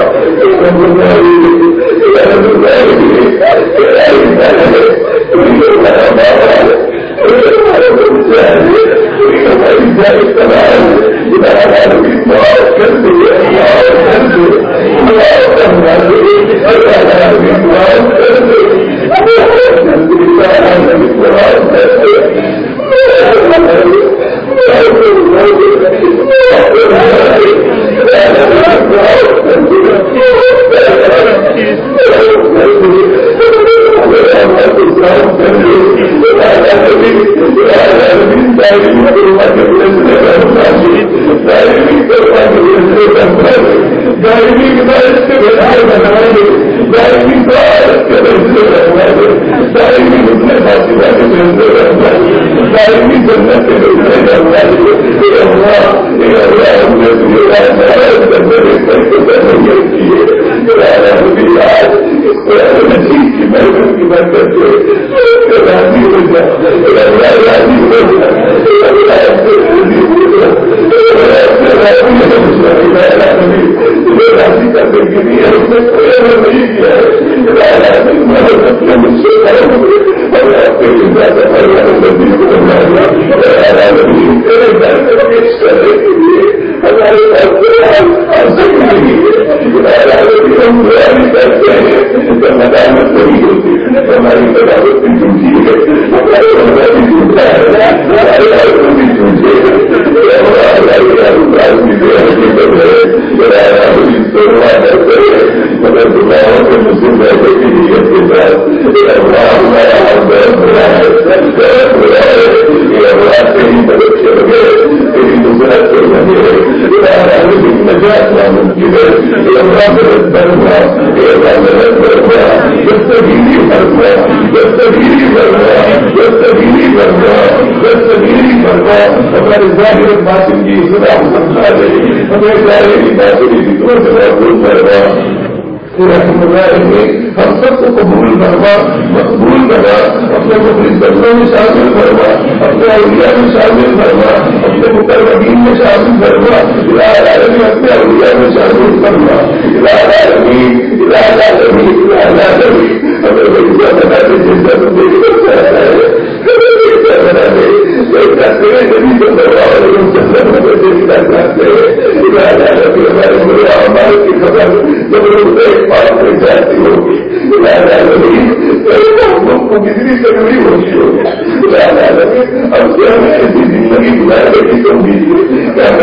ہم سب کو قبول کروا مقبول کروا اپنے مخلص بندوں میں شامل کروا اپنے اولیاء میں شامل کروا اپنے مقربین میں شامل کروا الہ العالمین اپنے اولیاء میں شامل کروا الہ العالمین الہ العالمین الہ العالمین ہمیں ویسا بنا دے جیسا تو دیکھ سکتا ہے بنا دے جیسا تیرے نبی کو کروا ہمارے برے اعمال کی خبر جب لوگ ایک بات میں جاتی ہوگی کو بجلی سے نہیں ہوتی ہوگی اب سے ہمیں ایسی زندگی گزارنے کی کم دیجیے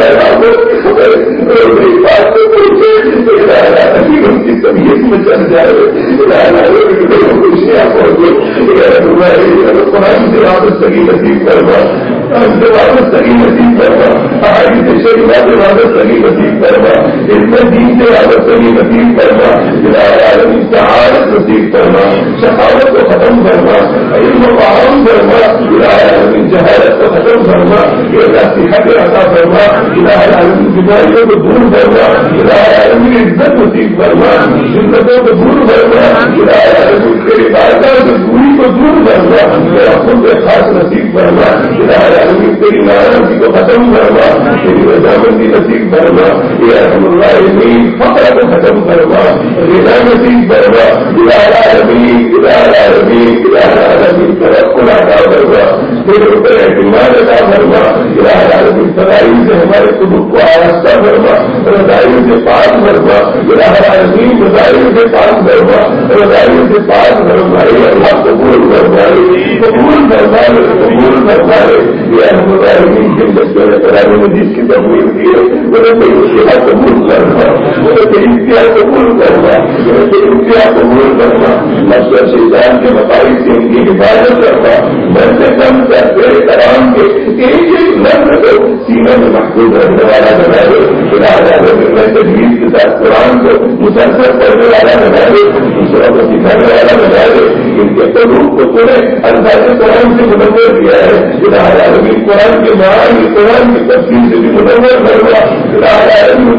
بات سے پوچھے ان کی طبیعت میں چل جائے خوشیاں پہنچے قرآن سے وابستگی نصیب کروا ہم سے وابستگی نصیب کروا پہاڑی سے شریفہ سے وابستگی نصیب کروا اس میں دین سے وابستگی نصیب کروا عالمی سعادت نصیب کروا شقاوت کو ختم کروا علم و عام کروا عالمی جہالت کو ختم کروا صحت عطا کروا عالمی بیماریوں کو دور کروا عالمی عزت نصیب کروا شدتوں کو دور کروا عالمی تیری بارگاہ سے دوری کو دور کروا میرا خود خاص نصیب کروا عالمی تیری ناراضگی کو ختم کروا تیری رضامندی نصیب کروا رحم اللہ فقر کو ختم کروا رضا نصیب کروا العالمین العالمین العالمین توکل عطا کروا تیرے اوپر اعتماد عطا کروا العالمین فضائل سے ہمارے قلوب کو آراستہ کروا رضائل سے پاک کروا العالمین رضائل سے پاک کروا رضائل سے پاک کروائی اللہ قبول کروائی قبول کروائی قبول کروائی رحم العالمین جن بچوں نے قرآن مجید کی تقریر کی ہے انہیں کوئی اشتہا قبول کرنا انہیں کوئی امتیاز قبول کرنا انہیں کوئی امتیاز قبول کرنا مقصد شیطان کے مقاصد سے ان کی حفاظت کرنا من سے کم کر تیرے کرام کے ایک ایک لفظ کو سینے میں محفوظ رکھنے والا بنا دے میں تجویز کے ساتھ قرآن کو مسلسل کرنے والا بنا دے دوسروں کو سکھانے والا بنا دے ان کے قلوب کو تمہیں الفاظ قرآن سے منور کیا ہے العالمین قرآن کے معانی قرآن کی تفصیل سے بھی منور کروا العالمین ان کی زندگی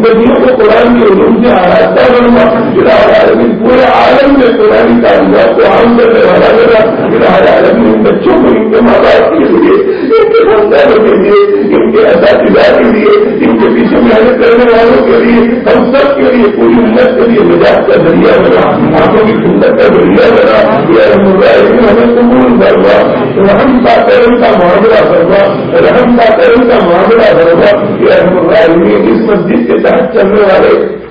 زندگیوں کو قرآن کے علوم سے آراستہ بنوا. الہ العالمین پورے عالم میں قرآن تعلیمات کو عام کرنے والا بنا. الہ العالمین ان بچوں کو ان کے ماں باپ کے لیے, ان کے خاندانوں کے لیے, ان کے اساتذہ کے لیے, ان کے پیچھے محنت کرنے والوں کے لیے, ہم سب کے لیے, پوری امت کے لیے نجات کا ذریعہ بنا, آنکھوں کی ٹھنڈک کا ذریعہ بنا. یہ رحم ہمیں قبول کروا, رحم کا کرم کا معاملہ کروا, رحم کا کرم کا معاملہ کروا. یہ رحم العالمین اس مسجد کے تحت چلنے والے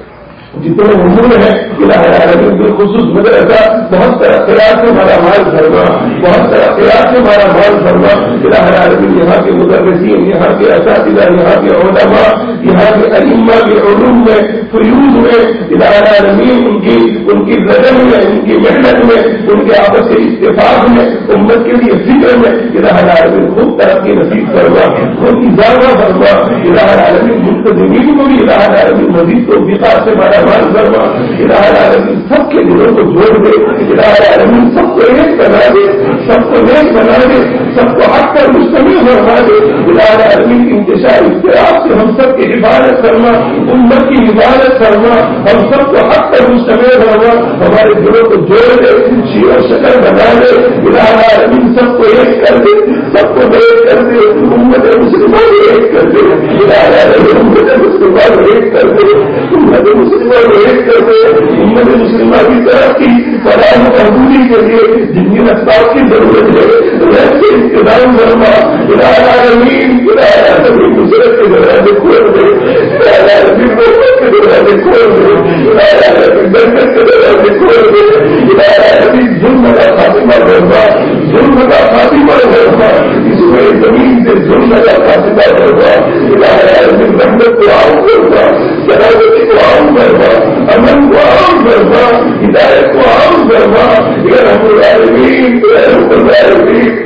جتنے امور ہیں الہ العالمین بالخصوص مدرسہ بہت ترقیات سے ہمارا مال فرما, بہت ترقیات سے ہمارا مال فرما. الہ العالمین یہاں کے مدرسین, یہاں کے اساتذہ, یہاں کے علماء, یہاں کے ائمہ کے علوم میں, فیوز میں, الہ العالمین ان کی ان کی لگن میں, ان کی محنت میں, ان کے آپس کے اتفاق میں, امت کے لیے فکر میں الہ العالمین خوب ترقی نصیب کروا, خود اضافہ فرما. الہ العالمین منتظمین کو بھی الہ العالمین مزید کو وقار سے ہمارا مان فرما. الہ العالمین سب کے دلوں کو جوڑ دے, الہ العالمین سب کو ایک بنا دے, سب کو نیک بنا دے, سب کو حق پر مشتمل فرما دے. الہ العالمین انتشار اختلاف سے ہم سب کی حفاظت فرما, امت کی حفاظت فرما, ہم سب کو حق پر مشتمل فرما, ہمارے دلوں کو جوڑ دے, شیر و شکر بنا دے. الہ العالمین سب کو ایک کر دے, سب کو ایک کر دے, امت مسلمہ کو ایک کر دے. الہ العالمین امت مسلمہ کو ایک کر دے, امت مسلمہ ایک کر دے. امت مسلمہ کی ترقی فلاح و بہبودی کے لیے جن کی رفتار کی ضرورت ہے ویسے انتظام فرما. الہ العالمین الہ العالمین نصرت کے دروازے کھول دے, الہ العالمین برکت کے دروازے کھول دے, الہ العالمین برکت کے دروازے کھول دے. الہ العالمین ظلم کا خاتمہ فرما, ظلم کا خاتمہ فرما, اس میں زمین سے ظلم کا خاتمہ فرما. الہ العالمین رحمت کو عام فرما, سلامتی کو عام فرما, امن کو عام فرما, ہدایت کو عام فرما. یہ رحم العالمین رحم العالمین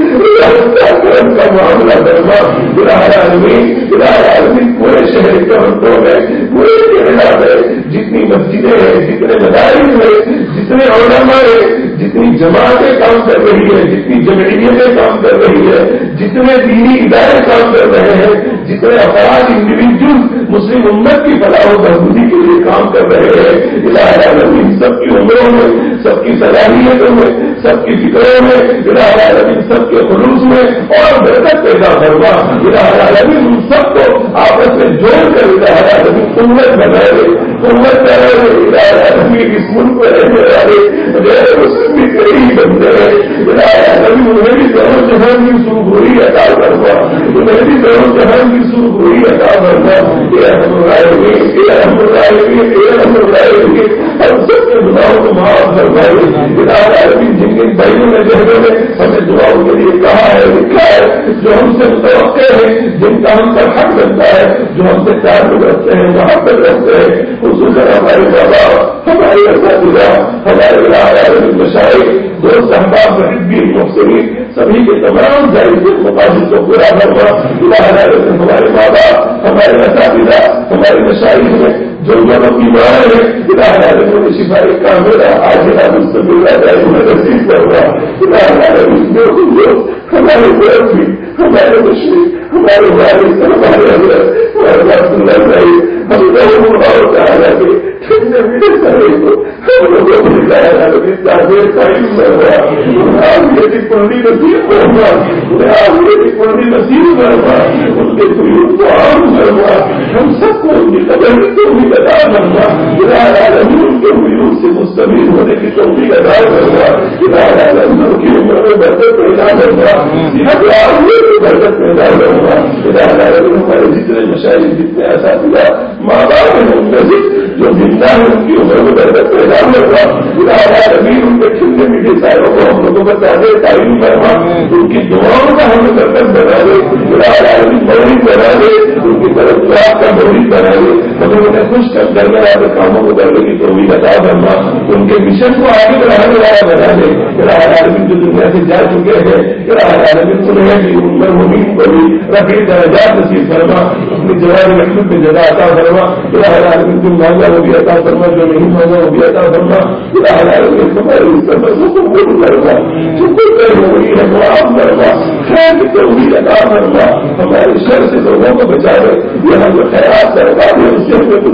کرم کا معاملہ فرما. الہ العالمین الہ العالمین پورے شہر ٹورنٹو میں, پورے کینیڈا میں جتنی مسجدیں ہیں, جتنے مدارس ہیں, جتنے علماء ہیں, جتنی جماعتیں کام کر رہی ہے, جتنی جمعیتیں کام کر رہی ہے, جتنے دینی ادارے کام کر رہے ہیں, جتنے افراد انڈیویجل مسلم امت کی فلاح و بہبودی کے لیے کام کر رہے ہیں, الہ العالمین سب کی عمروں میں, سب کی صلاحیتوں میں, سب کی فکروں میں, الہ العالمین سب کے خلوص میں اور برکت پیدا فرما. الہ العالمین ان سب کو آپس میں جوڑ کر الہ العالمین قوت بنا دے, قوت بنا دے. الہ العالمین اس ملک میں رہنے والے غیر مسلم بھی کئی بندے ہیں, الہ العالمین انہیں بھی دونوں جہان کی سرخروئی عطا فرما, انہیں بھی دونوں جہان کی سرخروئی عطا فرما. اے رحم العالمین, اے رحم العالمین, اے رحم العالمین, ہم سب کے گناہوں کو معاف فرمائے. الہ العالمین جن کے بھائیوں نے جہنوں میں ہمیں دعاؤں کے لیے کہا ہے, لکھا ہے, جو ہم سے متوقع ہے, جن کا ہم پر حق بنتا ہے, جو ہم سے تعلق رکھتے ہیں, محبت رکھتے ہیں, خصوصاً ہمارے بابا, ہمارے اساتذہ, ہمارے الہ العالمین مشائخ, دوست احباب, محبین, محسنین, سبھی کے تمام ذائقے مقاصد کو پورا کروا. الہ العالمین ہمارے ماں باپ, ہمارے اساتذہ, ہمارے مشائخ میں جو لوگ بیمار ہیں, الہ العالمین شفائی کاملہ عاجلہ مستقبلہ دائمہ نصیب کروا. الہ العالمین جو لوگ ہمارے طرف بھی, ہمارے مشرق, ہمارے والد, ہمارے حضرت عبد اللہ بھائی, ہم لوگوں اور تعالیٰ کے ٹھنڈے میرے سارے کو ہم لوگوں کو الہ العالمین تعبیر قائم کروا. انہیں آگے کی پڑھنی نصیب کروا, انہیں آگے کی پڑھنی نصیب کروا, ان کے قیوم کو عام کروا, ہم سب کو ان کی قدر کی توفیق عطا کروا. الہ العالمین ان کے قیوم سے مستمر ہونے کی توفیق عطا کروا. الہ العالمین ان کی عمر میں برکت پیدا کروا, صحت و عافیت میں برکت پیدا کروا. الہ العالمین ہمارے جتنے مشاہد, جتنے اساتذہ, ماں باپ ہیں, ان میں سے جو زندہ ہے ان کی عمر میں برکت پیدا کروا. الہ العالمین ان کے ٹھنڈے میٹھے سائروں کو ہم لوگوں کا تعداد تعین کروا, ان کی دعاؤں کا ہمیں برکت بنا دے. الہ العالمین مولید بنا دے, ان کی طرف آپ کا مولید بنا دے, ہمیں انہیں خوش کر کرنے والے کاموں کو کرنے کی توفیق عطا فرما, ان کے مشن کو آگے بڑھانے والا بنا دے. الہ العالمین جو دنیا سے جا چکے ہیں, الہ العالمین انہیں بھی ان مرحومین کو بھی رفیع درجات نصیب فرما, اپنی جواب رحمت میں جگہ عطا فرما. الہ العالمین جو مانگا وہ بھی عطا فرما, جو نہیں مانگا وہ بھی عطا فرما. الہ العالمین ہماری اس سفر کو قبول کرنا, جو کوئی کر رہی ہے معاف کرنا, خیر کی توفیق عطا فرما, ہمارے شر سے لوگوں کو بچا دے. یہاں جو خیرات دربار ہے اس سے ہمیں مستفید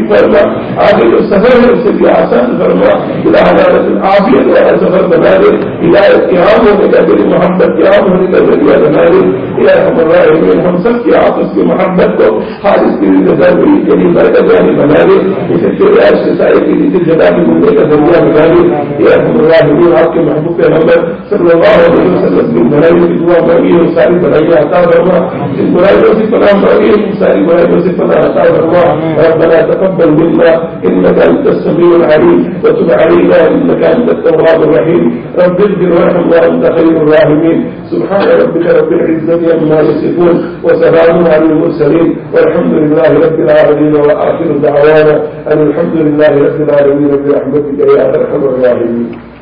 فرما, آگے جو سفر ہے اسے بھی آسان فرما, عافیت والا سفر بنا دے, ہدایت کی عام ہونے کا تیری محبت کی عام ہونے کا ذریعہ بنا دے. الراحمین ہم سب کی آپس کی محبت کو خالص کی نظربری کے لیے برکت والی بنا دے, اسے تیرے عرش کے سائے کے نیچے جگہ بھی ملنے کا ذریعہ بنا دے. الرحم الراحمین آپ کے محبوب پیغمبر صلی اللہ علیہ وسلم کی برائیوں کی دعا مانگی ہے, ساری برائیاں عطا فرما, جن برائیوں سے پناہ مانگی ہے ساری برائیوں سے پناہ عطا فرما. ربنا تقبل منا انك انت السميع العليم وتب علينا انك انت التواب الرحيم. رب اغفر وارحم وانت خير الراحمين. سبحان ربك رب العزة عما يصفون وسلام على المرسلين والحمد لله رب العالمين. واخر دعوانا ان الحمد لله رب العالمين برحمتك يا ارحم الراحمين.